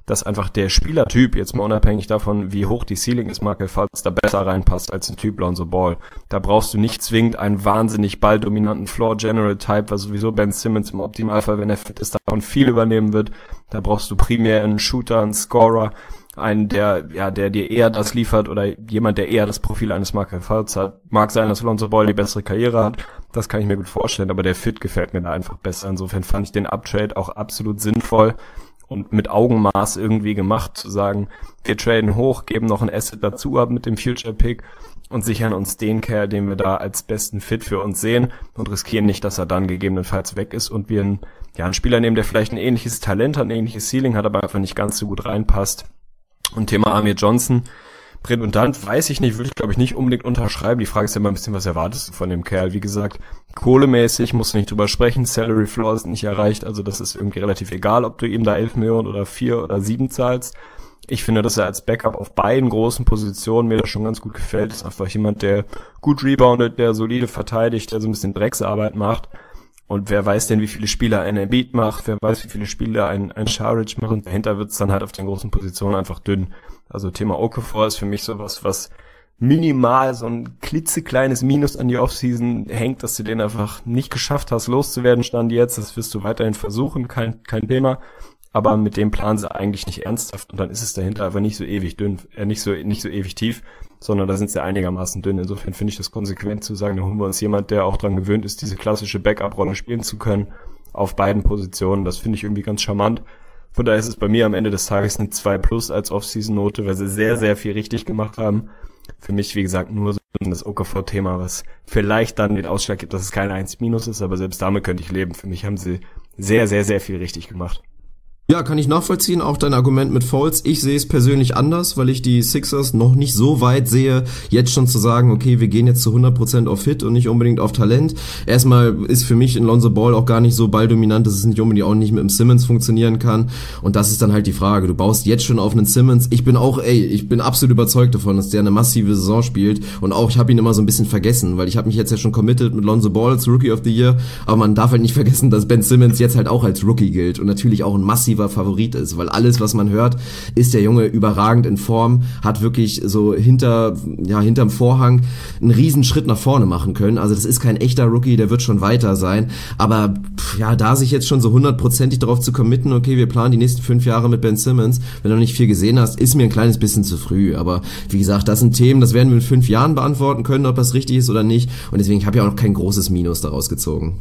dass einfach der Spielertyp, jetzt mal unabhängig davon, wie hoch die Ceiling ist, Markelle Fultz, da besser reinpasst als ein Typ Lonzo Ball. Da brauchst du nicht zwingend einen wahnsinnig balldominanten Floor-General-Type, weil sowieso Ben Simmons im Optimalfall, wenn er fit ist, davon viel übernehmen wird. Da brauchst du primär einen Shooter, einen Scorer, einen, der, ja, der dir eher das liefert oder jemand, der eher das Profil eines Markelle Fultz hat. Mag sein, dass Lonzo Ball die bessere Karriere hat. Das kann ich mir gut vorstellen, aber der Fit gefällt mir da einfach besser. Insofern fand ich den Uptrade auch absolut sinnvoll und mit Augenmaß irgendwie gemacht, zu sagen, wir traden hoch, geben noch ein Asset dazu ab mit dem Future Pick und sichern uns den Kerl, den wir da als besten Fit für uns sehen und riskieren nicht, dass er dann gegebenenfalls weg ist und wir einen, ja, einen Spieler nehmen, der vielleicht ein ähnliches Talent hat, ein ähnliches Ceiling hat, aber einfach nicht ganz so gut reinpasst. Und Thema Amir Johnson, redundant, weiß ich nicht, würde ich glaube ich nicht unbedingt unterschreiben. Die Frage ist ja immer ein bisschen, was erwartest du von dem Kerl? Wie gesagt, kohlemäßig musst du nicht drüber sprechen, Salary Floor ist nicht erreicht, also das ist irgendwie relativ egal, ob du ihm da elf Millionen oder vier oder sieben zahlst. Ich finde, dass er als Backup auf beiden großen Positionen mir das schon ganz gut gefällt. Ist einfach jemand, der gut reboundet, der solide verteidigt, der so ein bisschen Drecksarbeit macht. Und wer weiß denn, wie viele Spieler ein Embiid macht, wer weiß, wie viele Spieler ein, ein Saric macht, und dahinter wird's dann halt auf den großen Positionen einfach dünn. Also Thema Okafor ist für mich sowas, was minimal so ein klitzekleines Minus an die Offseason hängt, dass du den einfach nicht geschafft hast, loszuwerden, stand jetzt. Das wirst du weiterhin versuchen, kein, kein Thema. Aber mit dem planen sie eigentlich nicht ernsthaft, und dann ist es dahinter einfach nicht so ewig dünn, äh, nicht so, nicht so ewig tief, sondern da sind sie einigermaßen dünn. Insofern finde ich das konsequent zu sagen, da holen wir uns jemand, der auch dran gewöhnt ist, diese klassische Backup-Rolle spielen zu können, auf beiden Positionen. Das finde ich irgendwie ganz charmant. Von daher ist es bei mir am Ende des Tages eine zwei plus als Off-Season-Note, weil sie sehr, sehr viel richtig gemacht haben. Für mich, wie gesagt, nur so das Okafor-Thema, was vielleicht dann den Ausschlag gibt, dass es kein eins minus ist, aber selbst damit könnte ich leben. Für mich haben sie sehr, sehr, sehr viel richtig gemacht. Ja, kann ich nachvollziehen, auch dein Argument mit Fultz. Ich sehe es persönlich anders, weil ich die Sixers noch nicht so weit sehe, jetzt schon zu sagen, okay, wir gehen jetzt zu hundert Prozent auf Fit und nicht unbedingt auf Talent. Erstmal ist für mich in Lonzo Ball auch gar nicht so balldominant, dass es nicht unbedingt auch nicht mit dem Simmons funktionieren kann. Und das ist dann halt die Frage. Du baust jetzt schon auf einen Simmons. Ich bin auch, ey, ich bin absolut überzeugt davon, dass der eine massive Saison spielt. Und auch, ich habe ihn immer so ein bisschen vergessen, weil ich habe mich jetzt ja schon committed mit Lonzo Ball als Rookie of the Year. Aber man darf halt nicht vergessen, dass Ben Simmons jetzt halt auch als Rookie gilt und natürlich auch ein massiver Favorit ist, weil alles, was man hört, ist der Junge überragend in Form, hat wirklich so hinter, ja, hinterm Vorhang einen riesen Schritt nach vorne machen können. Also das ist kein echter Rookie, der wird schon weiter sein. Aber ja, da sich jetzt schon so hundertprozentig darauf zu committen, okay, wir planen die nächsten fünf Jahre mit Ben Simmons, wenn du noch nicht viel gesehen hast, ist mir ein kleines bisschen zu früh. Aber wie gesagt, das sind Themen, das werden wir in fünf Jahren beantworten können, ob das richtig ist oder nicht. Und deswegen habe ich auch noch kein großes Minus daraus gezogen.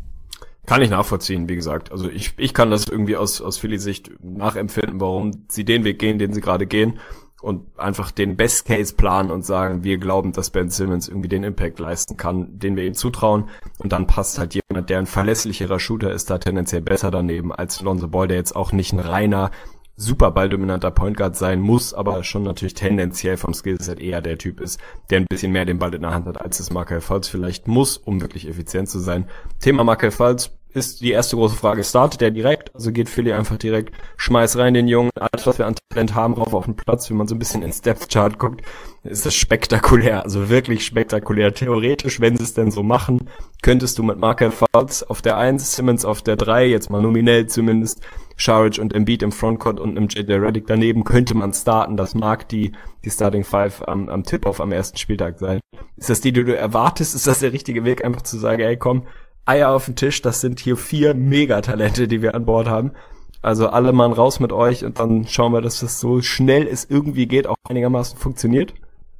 Kann ich nachvollziehen, wie gesagt. Also ich ich kann das irgendwie aus aus Philly Sicht nachempfinden, warum sie den Weg gehen, den sie gerade gehen, und einfach den Best Case planen und sagen, wir glauben, dass Ben Simmons irgendwie den Impact leisten kann, den wir ihm zutrauen, und dann passt halt jemand, der ein verlässlicherer Shooter ist, da tendenziell besser daneben als Lonzo Ball, der jetzt auch nicht ein reiner super balldominanter Point Guard sein muss, aber schon natürlich tendenziell vom Skillset eher der Typ ist, der ein bisschen mehr den Ball in der Hand hat, als es Markelle Fultz vielleicht muss, um wirklich effizient zu sein. Thema Markelle Fultz ist die erste große Frage, startet der direkt, also geht Philly einfach direkt, schmeiß rein den Jungen, alles was wir an Talent haben, rauf auf den Platz. Wenn man so ein bisschen ins Depth Chart guckt, ist das spektakulär, also wirklich spektakulär. Theoretisch, wenn sie es denn so machen, könntest du mit Markelle Fultz auf der eins, Simmons auf der drei, jetzt mal nominell zumindest, Saric und Embiid im Frontcourt und einem J J Redick daneben, könnte man starten. Das mag die die Starting Five am, am Tip-Off am ersten Spieltag sein. Ist das die, die du erwartest? Ist das der richtige Weg, einfach zu sagen, ey komm, Eier auf den Tisch, das sind hier vier Megatalente, die wir an Bord haben. Also alle Mann raus mit euch, und dann schauen wir, dass das so schnell es irgendwie geht, auch einigermaßen funktioniert?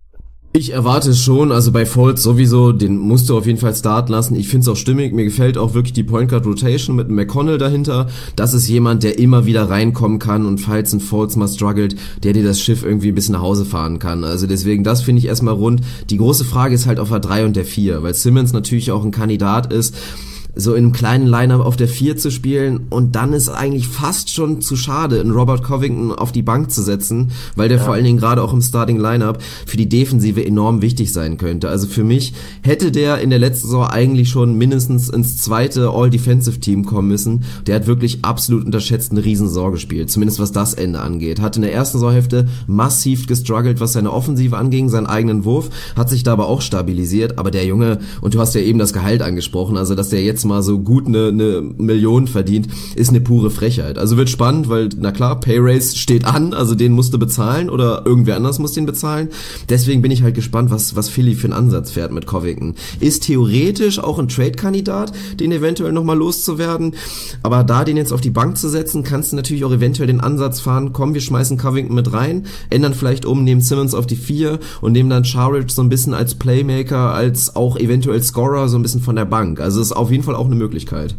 Ich erwarte es schon, also bei Fultz sowieso, den musst du auf jeden Fall starten lassen. Ich finde es auch stimmig, mir gefällt auch wirklich die Point Guard Rotation mit einem McConnell dahinter. Das ist jemand, der immer wieder reinkommen kann, und falls ein Fultz mal struggelt, der dir das Schiff irgendwie ein bisschen nach Hause fahren kann. Also deswegen, das finde ich erstmal rund. Die große Frage ist halt auf der drei und der vier, weil Simmons natürlich auch ein Kandidat ist, so in einem kleinen Lineup auf der vier zu spielen, und dann ist eigentlich fast schon zu schade, einen Robert Covington auf die Bank zu setzen, weil der ja vor allen Dingen gerade auch im Starting Lineup für die Defensive enorm wichtig sein könnte. Also für mich hätte der in der letzten Saison eigentlich schon mindestens ins zweite All-Defensive-Team kommen müssen. Der hat wirklich absolut unterschätzt eine Riesensaison gespielt, zumindest was das Ende angeht. Hat in der ersten Saisonhälfte massiv gestruggelt, was seine Offensive anging, seinen eigenen Wurf, hat sich da aber auch stabilisiert, aber der Junge, und du hast ja eben das Gehalt angesprochen, also dass der jetzt jetzt mal so gut eine, eine Million verdient, ist eine pure Frechheit. Also wird spannend, weil, na klar, Pay Raise steht an, also den musst du bezahlen oder irgendwer anders muss den bezahlen. Deswegen bin ich halt gespannt, was, was Philly für einen Ansatz fährt mit Covington. Ist theoretisch auch ein Trade-Kandidat, den eventuell nochmal loszuwerden, aber da den jetzt auf die Bank zu setzen, kannst du natürlich auch eventuell den Ansatz fahren, komm, wir schmeißen Covington mit rein, ändern vielleicht um, nehmen Simmons auf die vier und nehmen dann Saric so ein bisschen als Playmaker, als auch eventuell Scorer so ein bisschen von der Bank. Also ist auf jeden Fall auch eine Möglichkeit.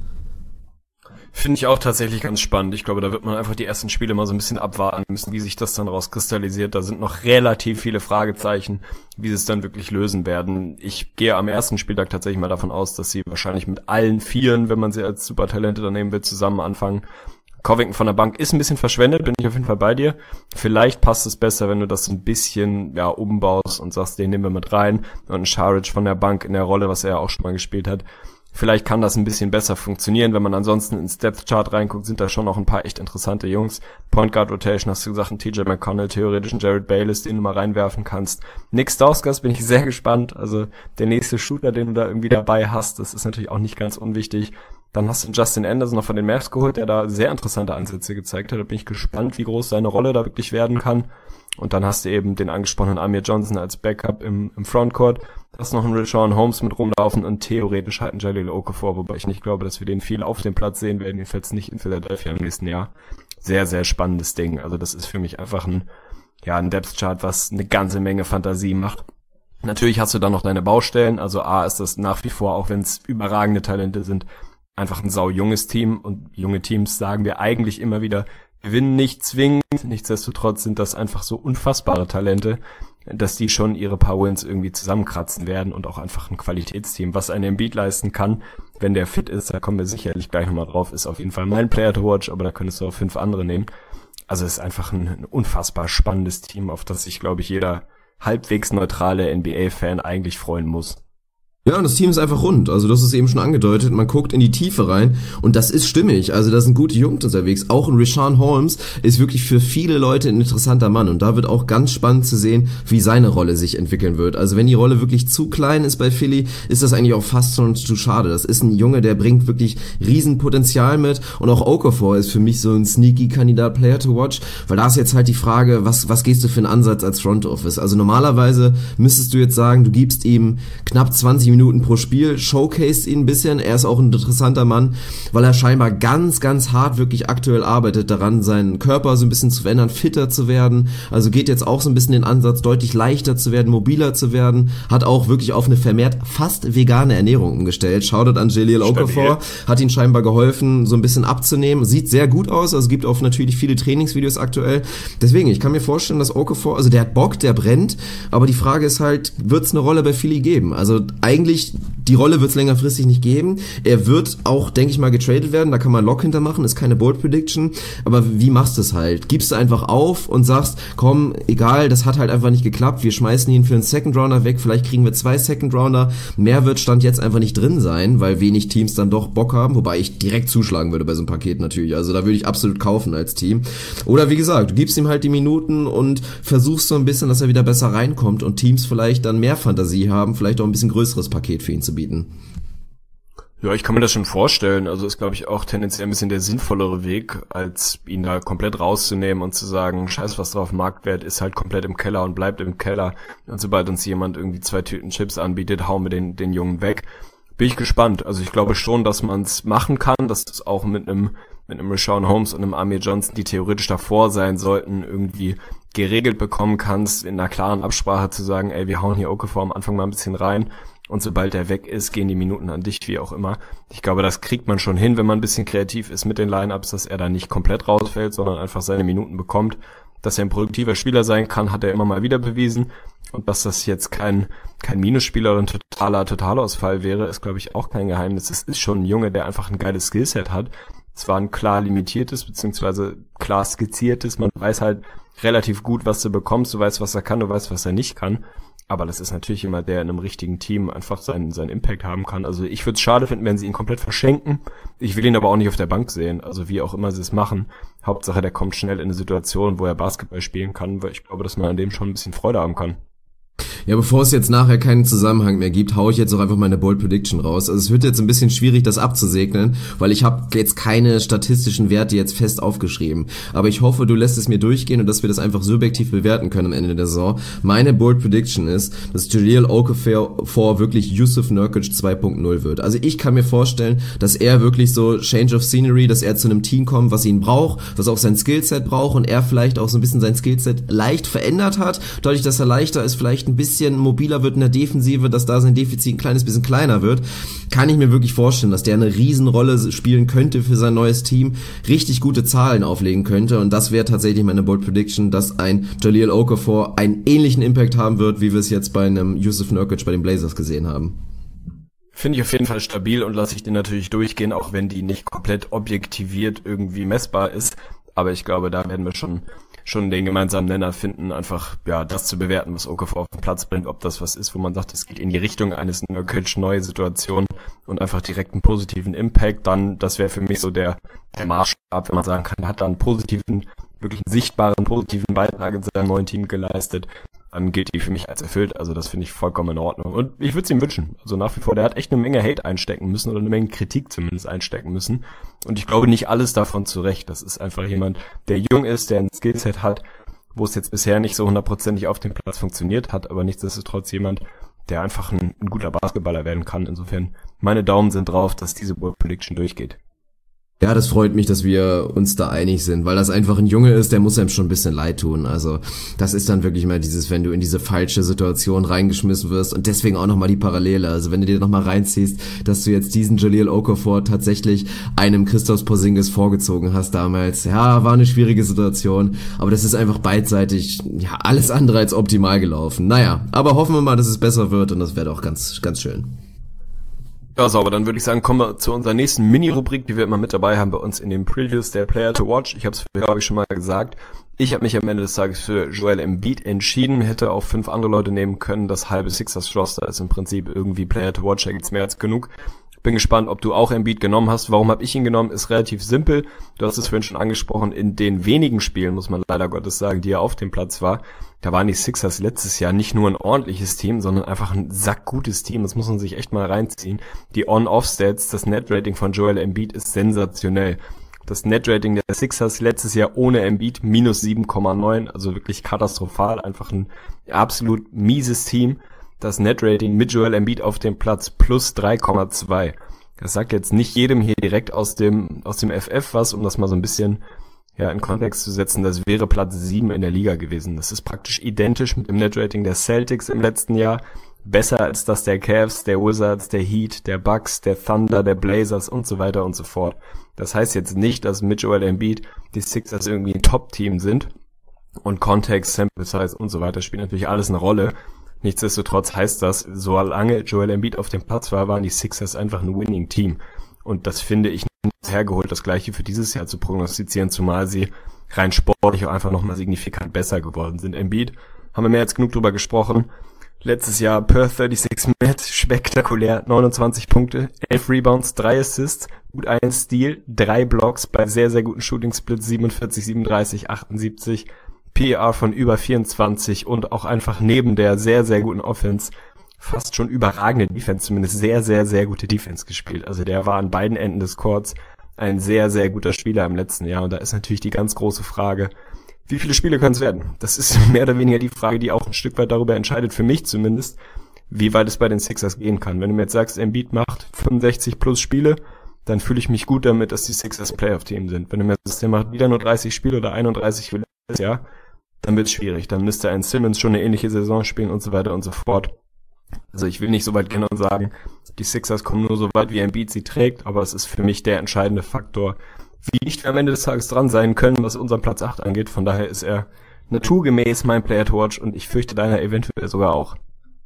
Finde ich auch tatsächlich ganz spannend. Ich glaube, da wird man einfach die ersten Spiele mal so ein bisschen abwarten müssen, wie sich das dann rauskristallisiert. Da sind noch relativ viele Fragezeichen, wie sie es dann wirklich lösen werden. Ich gehe am ersten Spieltag tatsächlich mal davon aus, dass sie wahrscheinlich mit allen Vieren, wenn man sie als Supertalente dann nehmen will, zusammen anfangen. Covington von der Bank ist ein bisschen verschwendet, bin ich auf jeden Fall bei dir. Vielleicht passt es besser, wenn du das ein bisschen ja umbaust und sagst, den nehmen wir mit rein und einen Saric von der Bank in der Rolle, was er ja auch schon mal gespielt hat. Vielleicht kann das ein bisschen besser funktionieren. Wenn man ansonsten ins Depth-Chart reinguckt, sind da schon noch ein paar echt interessante Jungs. Point Guard Rotation, hast du gesagt, ein T J McConnell, theoretisch ein Jared Bayless, den du mal reinwerfen kannst. Nick Stauskas bin ich sehr gespannt. Also der nächste Shooter, den du da irgendwie dabei hast, das ist natürlich auch nicht ganz unwichtig. Dann hast du Justin Anderson noch von den Mavs geholt, der da sehr interessante Ansätze gezeigt hat. Da bin ich gespannt, wie groß seine Rolle da wirklich werden kann. Und dann hast du eben den angesprochenen Amir Johnson als Backup im, im Frontcourt. Hast noch einen Richaun Holmes mit rumlaufen und theoretisch halt einen Jahlil Okafor, wobei ich nicht glaube, dass wir den viel auf dem Platz sehen werden, jedenfalls nicht in Philadelphia im nächsten Jahr. Sehr, sehr spannendes Ding. Also das ist für mich einfach ein, ja, ein Depth-Chart, was eine ganze Menge Fantasie macht. Natürlich hast du dann noch deine Baustellen. Also A ist das nach wie vor, auch wenn es überragende Talente sind, einfach ein sau junges Team, und junge Teams, sagen wir eigentlich immer wieder, gewinnen nicht zwingend. Nichtsdestotrotz sind das einfach so unfassbare Talente, dass die schon ihre paar Wins irgendwie zusammenkratzen werden, und auch einfach ein Qualitätsteam, was ein Embiid leisten kann, wenn der fit ist, da kommen wir sicherlich gleich nochmal drauf, ist auf jeden Fall mein Player to watch, aber da könntest du auch fünf andere nehmen. Also es ist einfach ein, ein unfassbar spannendes Team, auf das sich, glaube ich, jeder halbwegs neutrale N B A-Fan eigentlich freuen muss. Ja, und das Team ist einfach rund. Also das ist eben schon angedeutet. Man guckt in die Tiefe rein und das ist stimmig. Also da sind gute Jungs unterwegs. Auch ein Richaun Holmes ist wirklich für viele Leute ein interessanter Mann. Und da wird auch ganz spannend zu sehen, wie seine Rolle sich entwickeln wird. Also wenn die Rolle wirklich zu klein ist bei Philly, ist das eigentlich auch fast schon zu schade. Das ist ein Junge, der bringt wirklich Riesenpotenzial mit. Und auch Okafor ist für mich so ein sneaky Kandidat, Player to watch. Weil da ist jetzt halt die Frage, was, was gehst du für einen Ansatz als Front Office? Also normalerweise müsstest du jetzt sagen, du gibst ihm knapp zwanzig Minuten pro Spiel, showcased ihn ein bisschen, er ist auch ein interessanter Mann, weil er scheinbar ganz, ganz hart wirklich aktuell arbeitet daran, seinen Körper so ein bisschen zu verändern, fitter zu werden, also geht jetzt auch so ein bisschen den Ansatz, deutlich leichter zu werden, mobiler zu werden, hat auch wirklich auf eine vermehrt fast vegane Ernährung umgestellt, Shoutout an Jahlil Okafor, hat ihn scheinbar geholfen, so ein bisschen abzunehmen, sieht sehr gut aus, also gibt auch natürlich viele Trainingsvideos aktuell, deswegen, ich kann mir vorstellen, dass Okafor, also der hat Bock, der brennt, aber die Frage ist halt, wird es eine Rolle bei Philly geben? Also eigentlich, die Rolle wird es längerfristig nicht geben. Er wird auch, denke ich mal, getradet werden. Da kann man Lock hintermachen, ist keine Bold Prediction. Aber wie machst du es halt? Gibst du einfach auf und sagst, komm, egal, das hat halt einfach nicht geklappt. Wir schmeißen ihn für einen Second Rounder weg. Vielleicht kriegen wir zwei Second Rounder. Mehr wird Stand jetzt einfach nicht drin sein, weil wenig Teams dann doch Bock haben. Wobei ich direkt zuschlagen würde bei so einem Paket natürlich. Also da würde ich absolut kaufen als Team. Oder wie gesagt, du gibst ihm halt die Minuten und versuchst so ein bisschen, dass er wieder besser reinkommt und Teams vielleicht dann mehr Fantasie haben, vielleicht auch ein bisschen größeres Paket für ihn zu bieten. Ja, ich kann mir das schon vorstellen. Also ist, glaube ich, auch tendenziell ein bisschen der sinnvollere Weg, als ihn da komplett rauszunehmen und zu sagen, scheiß, was drauf Marktwert ist, halt komplett im Keller und bleibt im Keller. Und sobald uns jemand irgendwie zwei Tüten Chips anbietet, hauen wir den, den Jungen weg. Bin ich gespannt. Also ich glaube schon, dass man es machen kann, dass es auch mit einem mit einem Richaun Holmes und einem Amir Johnson, die theoretisch davor sein sollten, irgendwie geregelt bekommen kannst, in einer klaren Absprache zu sagen, ey, wir hauen hier Okafor am Anfang mal ein bisschen rein und sobald er weg ist, gehen die Minuten an dich, wie auch immer. Ich glaube, das kriegt man schon hin, wenn man ein bisschen kreativ ist mit den Lineups, dass er da nicht komplett rausfällt, sondern einfach seine Minuten bekommt. Dass er ein produktiver Spieler sein kann, hat er immer mal wieder bewiesen. Und dass das jetzt kein kein Minusspieler oder ein totaler Totalausfall wäre, ist, glaube ich, auch kein Geheimnis. Es ist schon ein Junge, der einfach ein geiles Skillset hat. Es war ein klar limitiertes, beziehungsweise klar skizziertes. Man weiß halt relativ gut, was du bekommst. Du weißt, was er kann, du weißt, was er nicht kann. Aber das ist natürlich jemand, der in einem richtigen Team einfach seinen, seinen Impact haben kann. Also ich würde es schade finden, wenn sie ihn komplett verschenken. Ich will ihn aber auch nicht auf der Bank sehen. Also wie auch immer sie es machen. Hauptsache, der kommt schnell in eine Situation, wo er Basketball spielen kann, weil ich glaube, dass man an dem schon ein bisschen Freude haben kann. Ja, bevor es jetzt nachher keinen Zusammenhang mehr gibt, haue ich jetzt auch einfach meine Bold Prediction raus. Also es wird jetzt ein bisschen schwierig, das abzusegnen, weil ich habe jetzt keine statistischen Werte jetzt fest aufgeschrieben. Aber ich hoffe, du lässt es mir durchgehen und dass wir das einfach subjektiv bewerten können am Ende der Saison. Meine Bold Prediction ist, dass Jahlil Okafor wirklich Jusuf Nurkic zwei Punkt null wird. Also ich kann mir vorstellen, dass er wirklich so Change of Scenery, dass er zu einem Team kommt, was ihn braucht, was auch sein Skillset braucht und er vielleicht auch so ein bisschen sein Skillset leicht verändert hat, dadurch, dass er leichter ist, vielleicht ein bisschen mobiler wird in der Defensive, dass da sein Defizit ein kleines bisschen kleiner wird, kann ich mir wirklich vorstellen, dass der eine Riesenrolle spielen könnte für sein neues Team, richtig gute Zahlen auflegen könnte und das wäre tatsächlich meine Bold Prediction, dass ein Jahlil Okafor einen ähnlichen Impact haben wird, wie wir es jetzt bei einem Jusuf Nurkic bei den Blazers gesehen haben. Finde ich auf jeden Fall stabil und lasse ich den natürlich durchgehen, auch wenn die nicht komplett objektiviert irgendwie messbar ist, aber ich glaube, da werden wir schon schon den gemeinsamen Nenner finden, einfach ja das zu bewerten, was Okafor auf den Platz bringt, ob das was ist, wo man sagt, es geht in die Richtung eines Nurkic, neue Situation und einfach direkt einen positiven Impact, dann, das wäre für mich so der, der Maßstab, wenn man sagen kann, hat da einen positiven, wirklich einen sichtbaren, positiven Beitrag in seinem neuen Team geleistet, dann gilt die für mich als erfüllt, also das finde ich vollkommen in Ordnung und ich würde es ihm wünschen, also nach wie vor, der hat echt eine Menge Hate einstecken müssen oder eine Menge Kritik zumindest einstecken müssen und ich glaube nicht alles davon zurecht, das ist einfach jemand, der jung ist, der ein Skillset hat, wo es jetzt bisher nicht so hundertprozentig auf dem Platz funktioniert hat, aber nichtsdestotrotz jemand, der einfach ein, ein guter Basketballer werden kann, insofern meine Daumen sind drauf, dass diese Bold Prediction durchgeht. Ja, das freut mich, dass wir uns da einig sind, weil das einfach ein Junge ist, der muss einem schon ein bisschen leid tun. Also das ist dann wirklich mal dieses, wenn du in diese falsche Situation reingeschmissen wirst und deswegen auch nochmal die Parallele. Also wenn du dir nochmal reinziehst, dass du jetzt diesen Jahlil Okafor tatsächlich einem Christoph Porzingis vorgezogen hast damals. Ja, war eine schwierige Situation, aber das ist einfach beidseitig, ja, alles andere als optimal gelaufen. Naja, aber hoffen wir mal, dass es besser wird und das wäre doch ganz, ganz schön. Ja, sauber, dann würde ich sagen, kommen wir zu unserer nächsten Mini-Rubrik, die wir immer mit dabei haben bei uns in den Previews, der Player to Watch. Ich habe es, glaube ich, schon mal gesagt. Ich habe mich am Ende des Tages für Joel Embiid entschieden, hätte auch fünf andere Leute nehmen können. Das halbe Sixers-Roster ist im Prinzip irgendwie Player to Watch, da gibt's mehr als genug. Bin gespannt, ob du auch Embiid genommen hast. Warum habe ich ihn genommen? Ist relativ simpel. Du hast es vorhin schon angesprochen, in den wenigen Spielen, muss man leider Gottes sagen, die er auf dem Platz war, da waren die Sixers letztes Jahr nicht nur ein ordentliches Team, sondern einfach ein sackgutes Team. Das muss man sich echt mal reinziehen. Die On-Off-Stats, das Net-Rating von Joel Embiid ist sensationell. Das Net-Rating der Sixers letztes Jahr ohne Embiid minus sieben Komma neun, also wirklich katastrophal, einfach ein absolut mieses Team. Das Net-Rating mit Joel Embiid auf dem Platz plus drei Komma zwei. Das sagt jetzt nicht jedem hier direkt aus dem aus dem F F was, um das mal so ein bisschen ja in Kontext zu setzen. Das wäre Platz sieben in der Liga gewesen. Das ist praktisch identisch mit dem Net-Rating der Celtics im letzten Jahr. Besser als das der Cavs, der Wizards, der Heat, der Bucks, der Thunder, der Blazers und so weiter und so fort. Das heißt jetzt nicht, dass mit Joel Embiid die Sixers irgendwie ein Top-Team sind. Und Kontext, Sample Size und so weiter spielt natürlich alles eine Rolle. Nichtsdestotrotz heißt das, solange Joel Embiid auf dem Platz war, waren die Sixers einfach ein Winning-Team. Und das finde ich nicht hergeholt, das Gleiche für dieses Jahr zu prognostizieren, zumal sie rein sportlich auch einfach nochmal signifikant besser geworden sind. Embiid, haben wir mehr als genug drüber gesprochen. Letztes Jahr per sechsunddreißig Minutes, spektakulär, neunundzwanzig Punkte, elf Rebounds, drei Assists, gut ein Steal, drei Blocks bei sehr, sehr guten Shooting-Splits, siebenundvierzig, siebenunddreißig, achtundsiebzig, P E R von über vierundzwanzig und auch einfach neben der sehr, sehr guten Offense fast schon überragende Defense, zumindest sehr, sehr, sehr gute Defense gespielt. Also der war an beiden Enden des Courts ein sehr, sehr guter Spieler im letzten Jahr und da ist natürlich die ganz große Frage, wie viele Spiele können es werden? Das ist mehr oder weniger die Frage, die auch ein Stück weit darüber entscheidet, für mich zumindest, wie weit es bei den Sixers gehen kann. Wenn du mir jetzt sagst, Embiid macht fünfundsechzig plus Spiele, dann fühle ich mich gut damit, dass die Sixers Playoff-Team sind. Wenn du mir sagst, der macht wieder nur dreißig Spiele oder einunddreißig wie letztes Jahr, dann wird es schwierig. Dann müsste ein Simmons schon eine ähnliche Saison spielen und so weiter und so fort. Also ich will nicht so weit gehen und sagen, die Sixers kommen nur so weit, wie Embiid sie trägt, aber es ist für mich der entscheidende Faktor, wie nicht wir am Ende des Tages dran sein können, was unseren Platz acht angeht. Von daher ist er naturgemäß mein Player to Watch und ich fürchte deiner eventuell sogar auch.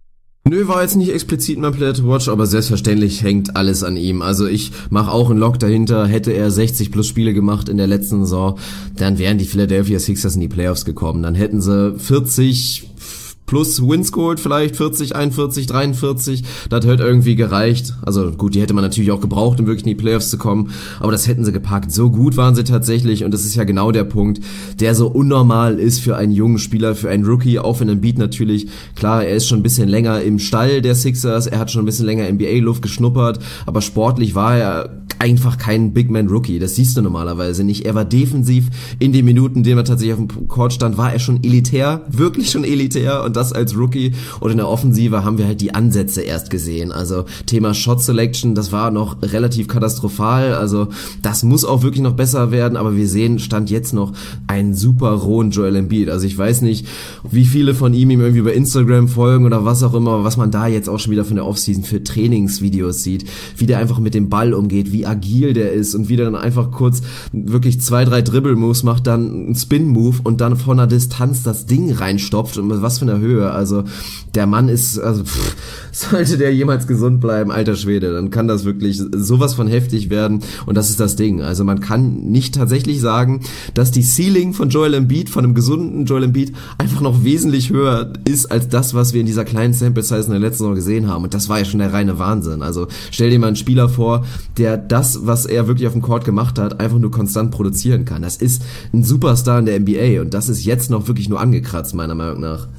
Nö, war jetzt nicht explizit mein Player to Watch, aber selbstverständlich hängt alles an ihm. Also ich mache auch einen Lock dahinter. Hätte er sechzig plus Spiele gemacht in der letzten Saison, dann wären die Philadelphia Sixers in die Playoffs gekommen. Dann hätten sie vierzig plus Wins geholt, vielleicht vierzig, einundvierzig, dreiundvierzig, das hat irgendwie gereicht. Also gut, die hätte man natürlich auch gebraucht, um wirklich in die Playoffs zu kommen, aber das hätten sie gepackt. So gut waren sie tatsächlich und das ist ja genau der Punkt, der so unnormal ist für einen jungen Spieler, für einen Rookie, auch wenn Embiid natürlich, klar, er ist schon ein bisschen länger im Stall der Sixers, er hat schon ein bisschen länger N B A-Luft geschnuppert, aber sportlich war er einfach kein Big-Man-Rookie, das siehst du normalerweise nicht. Er war defensiv in den Minuten, in denen er tatsächlich auf dem Court stand, war er schon elitär, wirklich schon elitär und das als Rookie. Und in der Offensive haben wir halt die Ansätze erst gesehen. Also Thema Shot Selection, das war noch relativ katastrophal. Also das muss auch wirklich noch besser werden. Aber wir sehen, stand jetzt noch einen super rohen Joel Embiid. Also ich weiß nicht, wie viele von ihm ihm irgendwie über Instagram folgen oder was auch immer, was man da jetzt auch schon wieder von der Offseason für Trainingsvideos sieht. Wie der einfach mit dem Ball umgeht, wie agil der ist und wie der dann einfach kurz wirklich zwei, drei Dribble-Moves macht, dann einen Spin-Move und dann von einer Distanz das Ding reinstopft und was für eine Höhe. Also der Mann ist, also pff, sollte der jemals gesund bleiben, alter Schwede, dann kann das wirklich sowas von heftig werden und das ist das Ding. Also man kann nicht tatsächlich sagen, dass die Ceiling von Joel Embiid, von einem gesunden Joel Embiid, einfach noch wesentlich höher ist als das, was wir in dieser kleinen Sample-Size in der letzten Saison gesehen haben und das war ja schon der reine Wahnsinn. Also stell dir mal einen Spieler vor, der das, was er wirklich auf dem Court gemacht hat, einfach nur konstant produzieren kann. Das ist ein Superstar in der N B A und das ist jetzt noch wirklich nur angekratzt, meiner Meinung nach.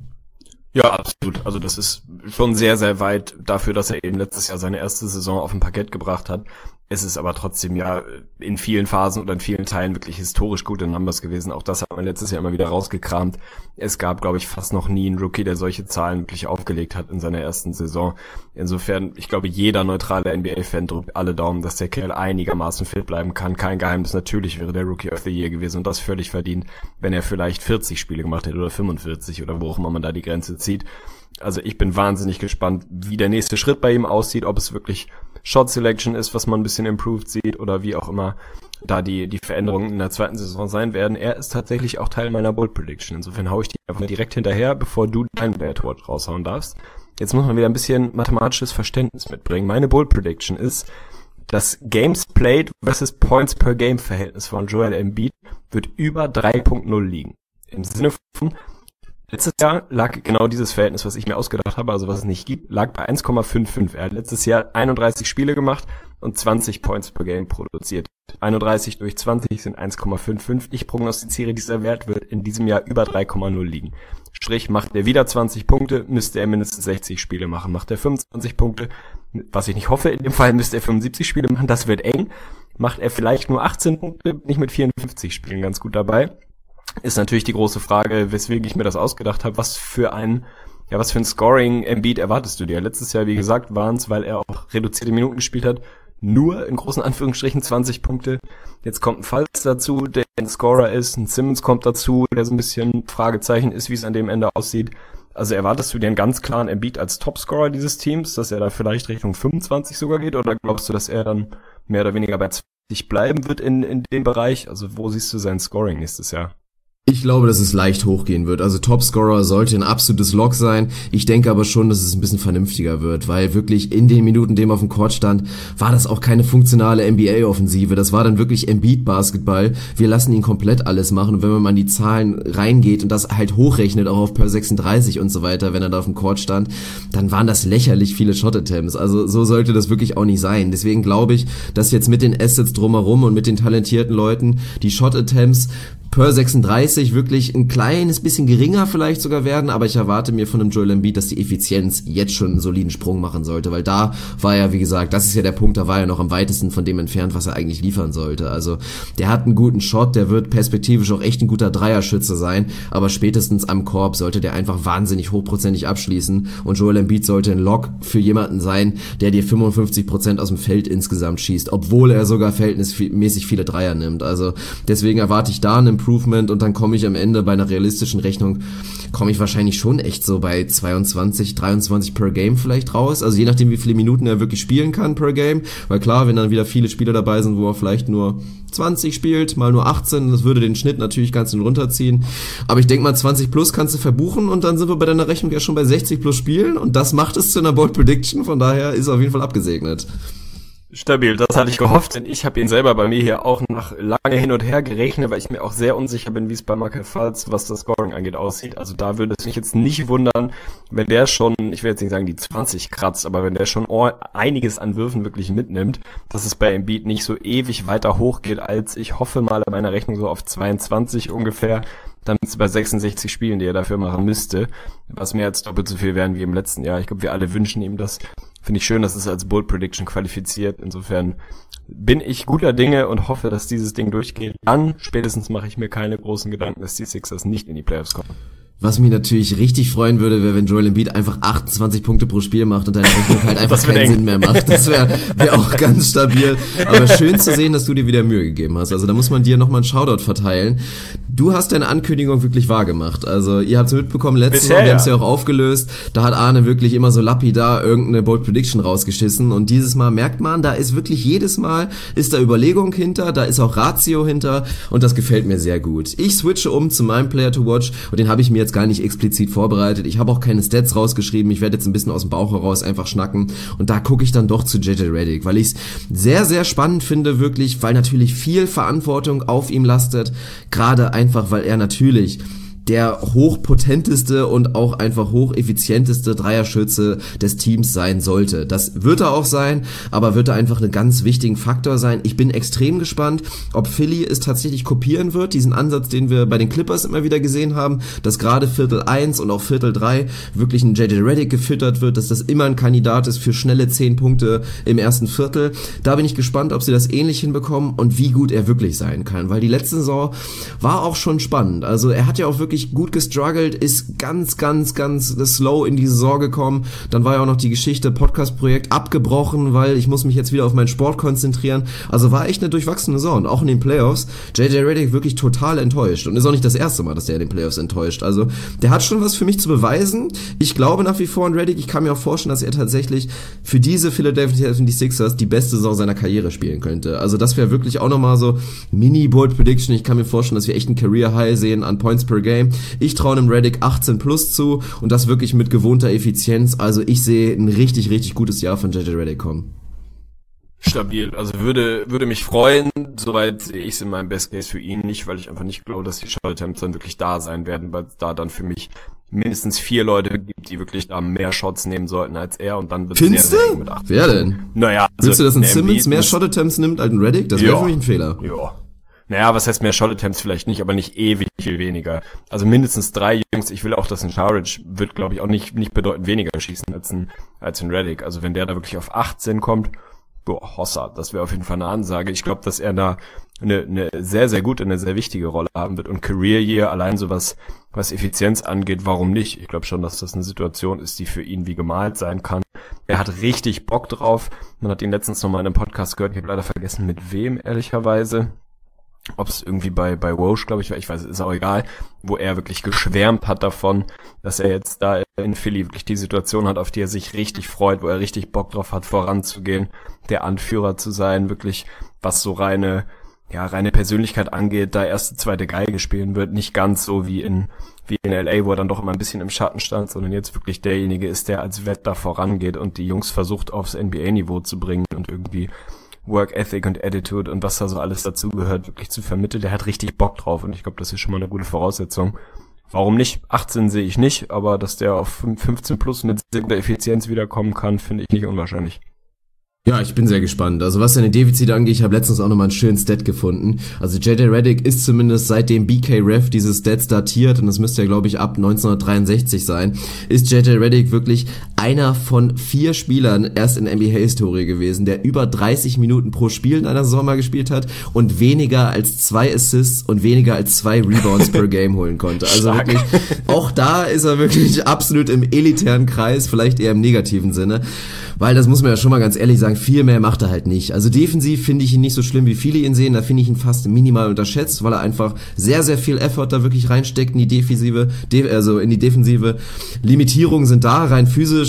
Ja, absolut. Also das ist schon sehr, sehr weit dafür, dass er eben letztes Jahr seine erste Saison auf dem Parkett gebracht hat. Es ist aber trotzdem ja in vielen Phasen oder in vielen Teilen wirklich historisch gute Numbers gewesen. Auch das hat man letztes Jahr immer wieder rausgekramt. Es gab, glaube ich, fast noch nie einen Rookie, der solche Zahlen wirklich aufgelegt hat in seiner ersten Saison. Insofern, ich glaube, jeder neutrale N B A-Fan drückt alle Daumen, dass der Kerl einigermaßen fit bleiben kann. Kein Geheimnis, natürlich wäre der Rookie of the Year gewesen und das völlig verdient, wenn er vielleicht vierzig Spiele gemacht hätte oder fünfundvierzig oder wo auch immer man da die Grenze zieht. Also ich bin wahnsinnig gespannt, wie der nächste Schritt bei ihm aussieht, ob es wirklich Shot Selection ist, was man ein bisschen improved sieht oder wie auch immer da die die Veränderungen in der zweiten Saison sein werden. Er ist tatsächlich auch Teil meiner Bold Prediction. Insofern hau ich die einfach direkt hinterher, bevor du dein Bad Word raushauen darfst. Jetzt muss man wieder ein bisschen mathematisches Verständnis mitbringen. Meine Bold Prediction ist, das Games Played versus Points per Game Verhältnis von Joel Embiid wird über drei Komma null liegen. Im Sinne von, letztes Jahr lag genau dieses Verhältnis, was ich mir ausgedacht habe, also was es nicht gibt, lag bei eins Komma fünfundfünfzig. Er hat letztes Jahr einunddreißig Spiele gemacht und zwanzig Points per Game produziert. einunddreißig durch zwanzig sind eins Komma fünfundfünfzig. Ich prognostiziere, dieser Wert wird in diesem Jahr über drei Komma null liegen. Sprich, macht er wieder zwanzig Punkte, müsste er mindestens sechzig Spiele machen. Macht er fünfundzwanzig Punkte, was ich nicht hoffe, in dem Fall müsste er fünfundsiebzig Spiele machen, das wird eng. Macht er vielleicht nur achtzehn Punkte, bin ich mit vierundfünfzig Spielen ganz gut dabei. Ist natürlich die große Frage, weswegen ich mir das ausgedacht habe, was für ein, ja, was für ein Scoring Embiid erwartest du dir? Letztes Jahr, wie gesagt, waren es, weil er auch reduzierte Minuten gespielt hat, nur in großen Anführungsstrichen zwanzig Punkte. Jetzt kommt ein Fultz dazu, der ein Scorer ist, ein Simmons kommt dazu, der so ein bisschen Fragezeichen ist, wie es an dem Ende aussieht. Also erwartest du dir einen ganz klaren Embiid als Topscorer dieses Teams, dass er da vielleicht Richtung fünfundzwanzig sogar geht, oder glaubst du, dass er dann mehr oder weniger bei zwanzig bleiben wird in, in dem Bereich? Also wo siehst du sein Scoring nächstes Jahr? Ich glaube, dass es leicht hochgehen wird. Also Topscorer sollte ein absolutes Lock sein. Ich denke aber schon, dass es ein bisschen vernünftiger wird, weil wirklich in den Minuten, in denen er auf dem Court stand, war das auch keine funktionale N B A-Offensive. Das war dann wirklich Embiid-Basketball. Wir lassen ihn komplett alles machen. Und wenn man mal in die Zahlen reingeht und das halt hochrechnet, auch auf per sechsunddreißig und so weiter, wenn er da auf dem Court stand, dann waren das lächerlich viele Shot-Attempts. Also so sollte das wirklich auch nicht sein. Deswegen glaube ich, dass jetzt mit den Assets drumherum und mit den talentierten Leuten die Shot-Attempts per sechsunddreißig wirklich ein kleines bisschen geringer vielleicht sogar werden, aber ich erwarte mir von einem Joel Embiid, dass die Effizienz jetzt schon einen soliden Sprung machen sollte, weil da war ja, wie gesagt, das ist ja der Punkt, da war er noch am weitesten von dem entfernt, was er eigentlich liefern sollte. Also der hat einen guten Shot, der wird perspektivisch auch echt ein guter Dreierschütze sein, aber spätestens am Korb sollte der einfach wahnsinnig hochprozentig abschließen und Joel Embiid sollte ein Lock für jemanden sein, der dir fünfundfünfzig Prozent aus dem Feld insgesamt schießt, obwohl er sogar verhältnismäßig viele Dreier nimmt. Also deswegen erwarte ich da einen Improvement und dann komme ich am Ende bei einer realistischen Rechnung, komme ich wahrscheinlich schon echt so bei zweiundzwanzig, dreiundzwanzig per Game vielleicht raus, also je nachdem wie viele Minuten er wirklich spielen kann per Game, weil klar, wenn dann wieder viele Spieler dabei sind, wo er vielleicht nur zwanzig spielt, mal nur achtzehn, das würde den Schnitt natürlich ganz schön runterziehen, aber ich denke mal zwanzig plus kannst du verbuchen und dann sind wir bei deiner Rechnung ja schon bei sechzig plus Spielen und das macht es zu einer Bold Prediction, von daher ist auf jeden Fall abgesegnet. Stabil, das hatte ich gehofft, denn ich habe ihn selber bei mir hier auch nach lange hin und her gerechnet, weil ich mir auch sehr unsicher bin, wie es bei Markel Fultz, was das Scoring angeht, aussieht. Also da würde es mich jetzt nicht wundern, wenn der schon, ich will jetzt nicht sagen die zwanzig kratzt, aber wenn der schon einiges an Würfen wirklich mitnimmt, dass es bei Embiid nicht so ewig weiter hochgeht, als ich hoffe mal in meiner Rechnung so auf zweiundzwanzig ungefähr, dann ist es bei sechsundsechzig Spielen, die er dafür machen müsste, was mehr als doppelt so viel wären wie im letzten Jahr. Ich glaube, wir alle wünschen ihm das. Finde ich schön, dass es als Bold Prediction qualifiziert. Insofern bin ich guter Dinge und hoffe, dass dieses Ding durchgeht. Dann spätestens mache ich mir keine großen Gedanken, dass die Sixers nicht in die Playoffs kommen. Was mich natürlich richtig freuen würde, wäre, wenn Joel Embiid einfach achtundzwanzig Punkte pro Spiel macht und deine Rechnung halt einfach keinen eng. Sinn mehr macht. Das wäre wär auch ganz stabil. Aber schön zu sehen, dass du dir wieder Mühe gegeben hast. Also da muss man dir nochmal einen Shoutout verteilen. Du hast deine Ankündigung wirklich wahr gemacht. Also ihr habt es mitbekommen, letztes Mal, wir ja. haben es ja auch aufgelöst, da hat Arne wirklich immer so lapidar irgendeine Bold Prediction rausgeschissen und dieses Mal merkt man, da ist wirklich jedes Mal, ist da Überlegung hinter, da ist auch Ratio hinter und das gefällt mir sehr gut. Ich switche um zu meinem Player to Watch und den habe ich mir jetzt gar nicht explizit vorbereitet. Ich habe auch keine Stats rausgeschrieben. Ich werde jetzt ein bisschen aus dem Bauch heraus einfach schnacken. Und da gucke ich dann doch zu J J Redick, weil ich es sehr, sehr spannend finde, wirklich, weil natürlich viel Verantwortung auf ihm lastet. Gerade einfach, weil er natürlich der hochpotenteste und auch einfach hocheffizienteste Dreierschütze des Teams sein sollte. Das wird er auch sein, aber wird er einfach einen ganz wichtigen Faktor sein. Ich bin extrem gespannt, ob Philly es tatsächlich kopieren wird, diesen Ansatz, den wir bei den Clippers immer wieder gesehen haben, dass gerade Viertel eins und auch Viertel drei wirklich ein J J Redick gefüttert wird, dass das immer ein Kandidat ist für schnelle zehn Punkte im ersten Viertel. Da bin ich gespannt, ob sie das ähnlich hinbekommen und wie gut er wirklich sein kann, weil die letzte Saison war auch schon spannend. Also er hat ja auch wirklich gut gestruggelt, ist ganz, ganz, ganz slow in die Saison gekommen. Dann war ja auch noch die Geschichte Podcast-Projekt abgebrochen, weil ich muss mich jetzt wieder auf meinen Sport konzentrieren. Also war echt eine durchwachsene Saison. Und auch in den Playoffs, J J Redick wirklich total enttäuscht. Und ist auch nicht das erste Mal, dass der in den Playoffs enttäuscht. Also der hat schon was für mich zu beweisen. Ich glaube nach wie vor an Redick. Ich kann mir auch vorstellen, dass er tatsächlich für diese Philadelphia seventy-sixers die beste Saison seiner Karriere spielen könnte. Also das wäre wirklich auch nochmal so Mini-Bold Prediction. Ich kann mir vorstellen, dass wir echt ein Career-High sehen an Points per Game. Ich traue einem Redick achtzehn plus zu und das wirklich mit gewohnter Effizienz. Also ich sehe ein richtig, richtig gutes Jahr von J J Redick kommen. Stabil. Also würde würde mich freuen. Soweit sehe ich es in meinem Best Case für ihn nicht, weil ich einfach nicht glaube, dass die Shot Attempts dann wirklich da sein werden, weil es da dann für mich mindestens vier Leute gibt, die wirklich da mehr Shots nehmen sollten als er und dann wird es sehr, sehr eng mit achtzehn. Wer denn? Naja. Also willst du, dass ein Simmons mehr Shot Attempts nimmt als ein Redick? Das wäre für mich ein Fehler. Ja. Naja, was heißt mehr Shot-Attempts vielleicht nicht, aber nicht ewig viel weniger. Also mindestens drei Jungs. Ich will auch, dass ein Saric wird, glaube ich, auch nicht nicht bedeutend weniger schießen als ein als ein Redick. Also wenn der da wirklich auf achtzehn kommt, boah, Hossa, das wäre auf jeden Fall eine Ansage. Ich glaube, dass er da eine eine sehr, sehr gute, eine sehr wichtige Rolle haben wird. Und Career Year, allein so was was Effizienz angeht, warum nicht? Ich glaube schon, dass das eine Situation ist, die für ihn wie gemalt sein kann. Er hat richtig Bock drauf. Man hat ihn letztens nochmal in einem Podcast gehört. Ich habe leider vergessen, mit wem, ehrlicherweise. Ob es irgendwie bei bei Woj, glaube ich, war, ich weiß, ist auch egal, wo er wirklich geschwärmt hat davon, dass er jetzt da in Philly wirklich die Situation hat, auf die er sich richtig freut, wo er richtig Bock drauf hat, voranzugehen, der Anführer zu sein, wirklich, was so reine, ja, reine Persönlichkeit angeht, da erste, zweite Geige spielen wird, nicht ganz so wie in wie in L A, wo er dann doch immer ein bisschen im Schatten stand, sondern jetzt wirklich derjenige ist, der als Vet da vorangeht und die Jungs versucht, aufs N B A-Niveau zu bringen und irgendwie Work Ethic und Attitude und was da so alles dazugehört, wirklich zu vermitteln. Der hat richtig Bock drauf und ich glaube, das ist schon mal eine gute Voraussetzung. Warum nicht? achtzehn sehe ich nicht, aber dass der auf fünfzehn plus mit sehr guter Effizienz wiederkommen kann, finde ich nicht unwahrscheinlich. Ja, ich bin sehr gespannt. Also was seine Defizite angeht, ich habe letztens auch nochmal einen schönen Stat gefunden. Also J J Redick ist zumindest seitdem B K Ref diese Stats datiert, und das müsste ja, glaube ich, ab neunzehnhundertdreiundsechzig sein, ist J J Redick wirklich einer von vier Spielern erst in N B A-Historie gewesen, der über dreißig Minuten pro Spiel in einer Saison mal gespielt hat und weniger als zwei Assists und weniger als zwei Rebounds per Game holen konnte. Also Stark. Wirklich, auch da ist er wirklich absolut im elitären Kreis, vielleicht eher im negativen Sinne, weil das muss man ja schon mal ganz ehrlich sagen, viel mehr macht er halt nicht. Also defensiv finde ich ihn nicht so schlimm, wie viele ihn sehen. Da finde ich ihn fast minimal unterschätzt, weil er einfach sehr, sehr viel Effort da wirklich reinsteckt in die Defensive, also in die Defensive. Limitierungen sind da, rein physisch.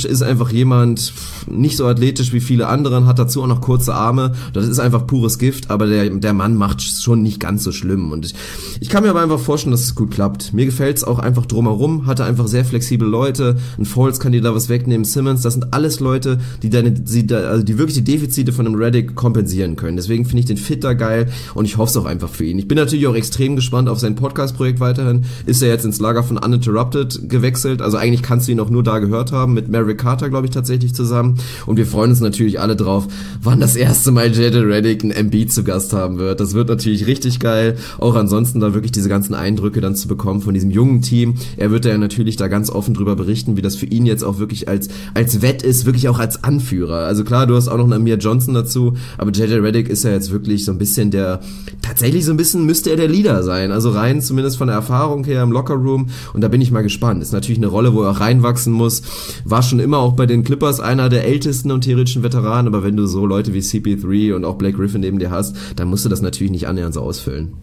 athletisch, ist einfach jemand, nicht so athletisch wie viele anderen, hat dazu auch noch kurze Arme. Das ist einfach pures Gift, aber der, der Mann macht schon nicht ganz so schlimm. Und ich, ich kann mir aber einfach vorstellen, dass es gut klappt. Mir gefällt's auch einfach drumherum, hatte einfach sehr flexible Leute. Ein Foles kann dir da was wegnehmen, Simmons, das sind alles Leute, die deine, die, also die wirklich die Defizite von einem Redick kompensieren können. Deswegen finde ich den Fit da geil und ich hoffe es auch einfach für ihn. Ich bin natürlich auch extrem gespannt auf sein Podcast-Projekt weiterhin. Ist er jetzt ins Lager von Uninterrupted gewechselt? Also eigentlich kannst du ihn auch nur da gehört haben, mit Maverick Carter, glaube ich, tatsächlich zusammen. Und wir freuen uns natürlich alle drauf, wann das erste Mal J J Redick ein Embiid zu Gast haben wird. Das wird natürlich richtig geil. Auch ansonsten da wirklich diese ganzen Eindrücke dann zu bekommen von diesem jungen Team. Er wird ja natürlich da ganz offen drüber berichten, wie das für ihn jetzt auch wirklich als als Wett ist, wirklich auch als Anführer. Also klar, du hast auch noch einen Amir Johnson dazu, aber J J Redick ist ja jetzt wirklich so ein bisschen der, tatsächlich so ein bisschen müsste er der Leader sein. Also rein zumindest von der Erfahrung her im Lockerroom. Und da bin ich mal gespannt. Ist natürlich eine Rolle, wo er auch reinwachsen muss. War schon immer auch bei den Clippers einer der ältesten und theoretischen Veteranen, aber wenn du so Leute wie C P drei und auch Blake Griffin neben dir hast, dann musst du das natürlich nicht annähernd so ausfüllen.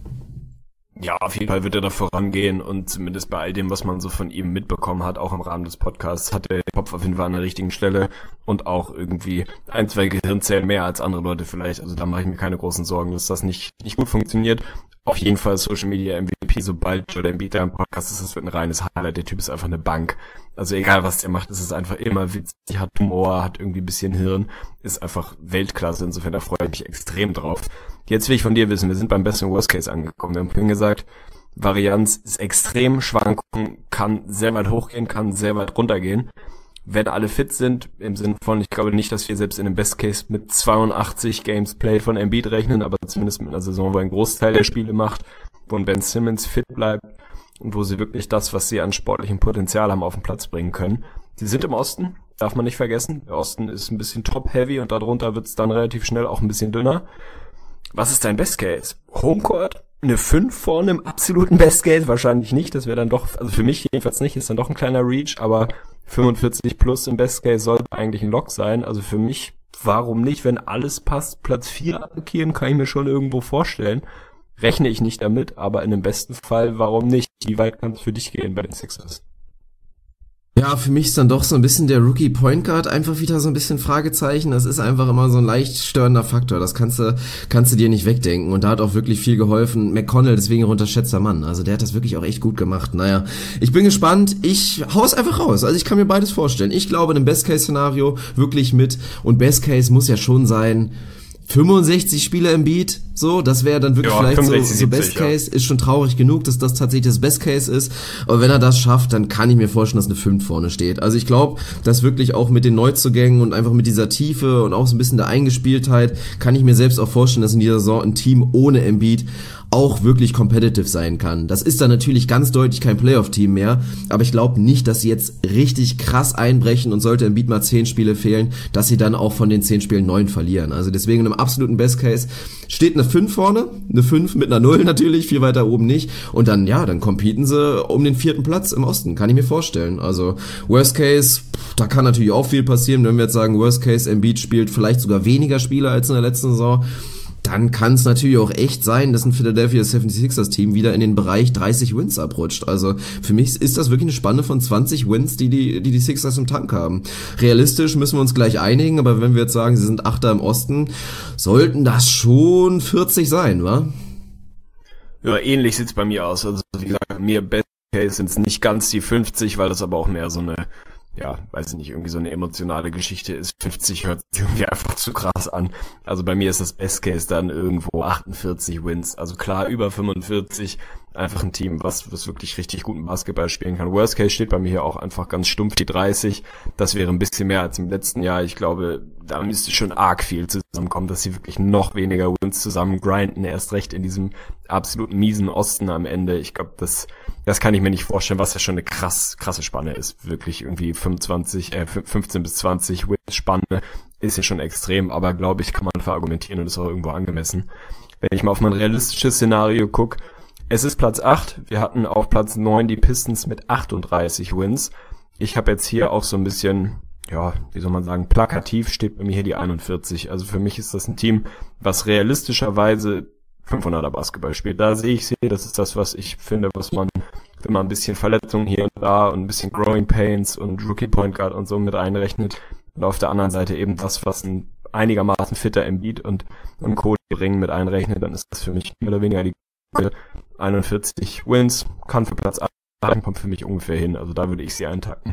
Ja, auf jeden Fall wird er da vorangehen und zumindest bei all dem, was man so von ihm mitbekommen hat, auch im Rahmen des Podcasts, hat er den Kopf auf jeden Fall an der richtigen Stelle und auch irgendwie ein, zwei Gehirnzellen mehr als andere Leute vielleicht. Also da mache ich mir keine großen Sorgen, dass das nicht nicht gut funktioniert. Auf jeden Fall Social Media M V P, sobald Joel Embiid da im Podcast ist, das wird ein reines Highlight. Der Typ ist einfach eine Bank. Also egal, was der macht, ist es einfach immer witzig, hat Humor, hat irgendwie ein bisschen Hirn, ist einfach Weltklasse. Insofern, da freue ich mich extrem drauf. Jetzt will ich von dir wissen, wir sind beim Best und Worst Case angekommen. Wir haben vorhin gesagt, Varianz ist extrem, Schwankungen kann sehr weit hochgehen, kann sehr weit runtergehen. Wenn alle fit sind, im Sinne von, ich glaube nicht, dass wir selbst in dem Best Case mit zweiundachtzig Games Played von Embiid rechnen, aber zumindest mit einer Saison, wo er einen Großteil der Spiele macht, wo ein Ben Simmons fit bleibt und wo sie wirklich das, was sie an sportlichem Potenzial haben, auf den Platz bringen können. Sie sind im Osten, darf man nicht vergessen. Der Osten ist ein bisschen top-heavy und darunter wird es dann relativ schnell auch ein bisschen dünner. Was ist dein Best Case? Homecourt? Eine fünf vorne im absoluten Best Case? Wahrscheinlich nicht, das wäre dann doch, also für mich jedenfalls nicht, ist dann doch ein kleiner Reach, aber fünfundvierzig plus im Best Case sollte eigentlich ein Lock sein. Also für mich, warum nicht, wenn alles passt, Platz vier attackieren, kann ich mir schon irgendwo vorstellen. Rechne ich nicht damit, aber in dem besten Fall, warum nicht? Wie weit kann es für dich gehen bei den Sixers? Ja, für mich ist dann doch so ein bisschen der Rookie Point Guard einfach wieder so ein bisschen Fragezeichen. Das ist einfach immer so ein leicht störender Faktor. Das kannst du, kannst du dir nicht wegdenken. Und da hat auch wirklich viel geholfen. McConnell, deswegen ein unterschätzter Mann. Also der hat das wirklich auch echt gut gemacht. Naja, ich bin gespannt. Ich hau's einfach raus. Also ich kann mir beides vorstellen. Ich glaube, in einem Best-Case-Szenario wirklich mit. Und Best-Case muss ja schon sein, fünfundsechzig Spiele im Beat, so, das wäre dann wirklich ja, vielleicht so, so Best Case, ja. Ist schon traurig genug, dass das tatsächlich das Best Case ist, aber wenn er das schafft, dann kann ich mir vorstellen, dass eine fünf vorne steht. Also ich glaube, dass wirklich auch mit den Neuzugängen und einfach mit dieser Tiefe und auch so ein bisschen der Eingespieltheit, kann ich mir selbst auch vorstellen, dass in dieser Saison ein Team ohne Embiid auch wirklich competitive sein kann. Das ist dann natürlich ganz deutlich kein Playoff-Team mehr, aber ich glaube nicht, dass sie jetzt richtig krass einbrechen und sollte Embiid mal zehn Spiele fehlen, dass sie dann auch von den zehn Spielen neun verlieren. Also deswegen in einem absoluten Best Case steht eine fünf vorne, eine fünf mit einer null natürlich, viel weiter oben nicht und dann, ja, dann competen sie um den vierten Platz im Osten, kann ich mir vorstellen. Also Worst Case, pff, da kann natürlich auch viel passieren, wenn wir jetzt sagen, Worst Case, Embiid spielt vielleicht sogar weniger Spiele als in der letzten Saison, dann kann es natürlich auch echt sein, dass ein Philadelphia seventy-sixers Team wieder in den Bereich dreißig Wins abrutscht. Also für mich ist das wirklich eine Spanne von zwanzig Wins, die die, die, die Sixers im Tank haben. Realistisch müssen wir uns gleich einigen, aber wenn wir jetzt sagen, sie sind Achter im Osten, sollten das schon vierzig sein, wa? Ja, ähnlich sieht's bei mir aus. Also wie gesagt, mir Best Case sind es nicht ganz die fünfzig, weil das aber auch mehr so eine, ja, weiß ich nicht, irgendwie so eine emotionale Geschichte ist. fünfzig hört sich irgendwie einfach zu krass an. Also bei mir ist das Best Case dann irgendwo achtundvierzig Wins. Also klar, über fünfundvierzig. Einfach ein Team, was, was wirklich richtig guten Basketball spielen kann. Worst Case steht bei mir hier auch einfach ganz stumpf die dreißig. Das wäre ein bisschen mehr als im letzten Jahr. Ich glaube, da müsste schon arg viel zusammenkommen, dass sie wirklich noch weniger Wins zusammen grinden. Erst recht in diesem absolut miesen Osten am Ende. Ich glaube, das, das kann ich mir nicht vorstellen, was ja schon eine krass, krasse Spanne ist. Wirklich irgendwie fünfundzwanzig, äh, fünfzehn bis zwanzig Wins Spanne ist ja schon extrem, aber glaube ich, kann man verargumentieren und ist auch irgendwo angemessen. Wenn ich mal auf mein realistisches Szenario gucke, es ist Platz acht. Wir hatten auf Platz neun die Pistons mit achtunddreißig Wins. Ich habe jetzt hier auch so ein bisschen, ja, wie soll man sagen, plakativ steht bei mir hier die einundvierzig. Also für mich ist das ein Team, was realistischerweise fünfhunderter Basketball spielt. Da sehe ich sie, das ist das, was ich finde, was man wenn man ein bisschen Verletzungen hier und da und ein bisschen Growing Pains und Rookie Point Guard und so mit einrechnet. Und auf der anderen Seite eben das, was ein einigermaßen fitter Embiid und, und Co. bringen mit einrechnet, dann ist das für mich mehr oder weniger die einundvierzig Wins, kann für Platz acht, kommt für mich ungefähr hin. Also da würde ich sie eintakten.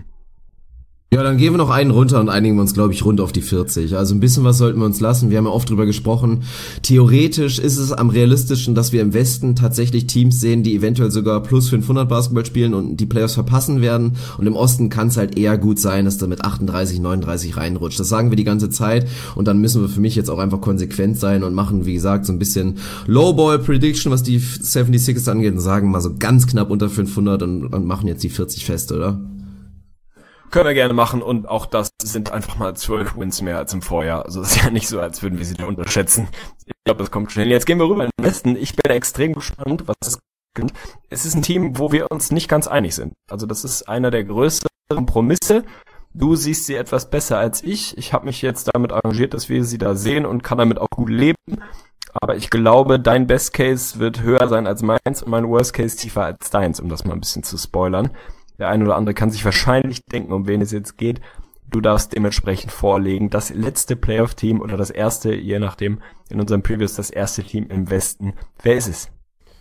Ja, dann gehen wir noch einen runter und einigen wir uns, glaube ich, rund auf die vierzig. Also ein bisschen was sollten wir uns lassen. Wir haben ja oft drüber gesprochen. Theoretisch ist es am realistischen, dass wir im Westen tatsächlich Teams sehen, die eventuell sogar plus fünfhundert Basketball spielen und die Playoffs verpassen werden. Und im Osten kann es halt eher gut sein, dass da mit achtunddreißig, neununddreißig reinrutscht. Das sagen wir die ganze Zeit. Und dann müssen wir für mich jetzt auch einfach konsequent sein und machen, wie gesagt, so ein bisschen Lowball-Prediction, was die seventy-sixers angeht, und sagen mal so ganz knapp unter fünfhundert und, und machen jetzt die vierzig fest, oder? Können wir gerne machen, und auch das sind einfach mal zwölf Wins mehr als im Vorjahr. Also es ist ja nicht so, als würden wir sie da unterschätzen. Ich glaube, das kommt schnell. Jetzt gehen wir rüber in den Westen. Ich bin extrem gespannt, was es gibt. Es ist ein Team, wo wir uns nicht ganz einig sind. Also das ist einer der größten Kompromisse. Du siehst sie etwas besser als ich. Ich habe mich jetzt damit arrangiert, dass wir sie da sehen und kann damit auch gut leben. Aber ich glaube, dein Best Case wird höher sein als meins und mein Worst Case tiefer als deins, um das mal ein bisschen zu spoilern. Der eine oder andere kann sich wahrscheinlich denken, um wen es jetzt geht. Du darfst dementsprechend vorlegen, das letzte Playoff-Team oder das erste, je nachdem, in unserem Previews das erste Team im Westen. Wer ist es?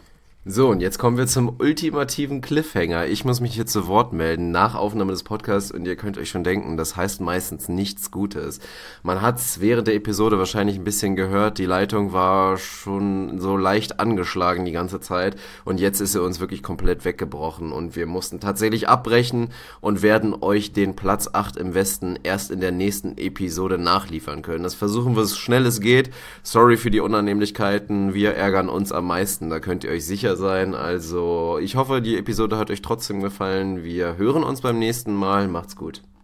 So, und jetzt kommen wir zum ultimativen Cliffhanger. Ich muss mich hier zu Wort melden nach Aufnahme des Podcasts, und ihr könnt euch schon denken, das heißt meistens nichts Gutes. Man hat's während der Episode wahrscheinlich ein bisschen gehört, die Leitung war schon so leicht angeschlagen die ganze Zeit, und jetzt ist sie uns wirklich komplett weggebrochen und wir mussten tatsächlich abbrechen und werden euch den Platz acht im Westen erst in der nächsten Episode nachliefern können. Das versuchen wir so schnell es geht. Sorry für die Unannehmlichkeiten, wir ärgern uns am meisten, da könnt ihr euch sicher sein. Also ich hoffe, die Episode hat euch trotzdem gefallen. Wir hören uns beim nächsten Mal. Macht's gut.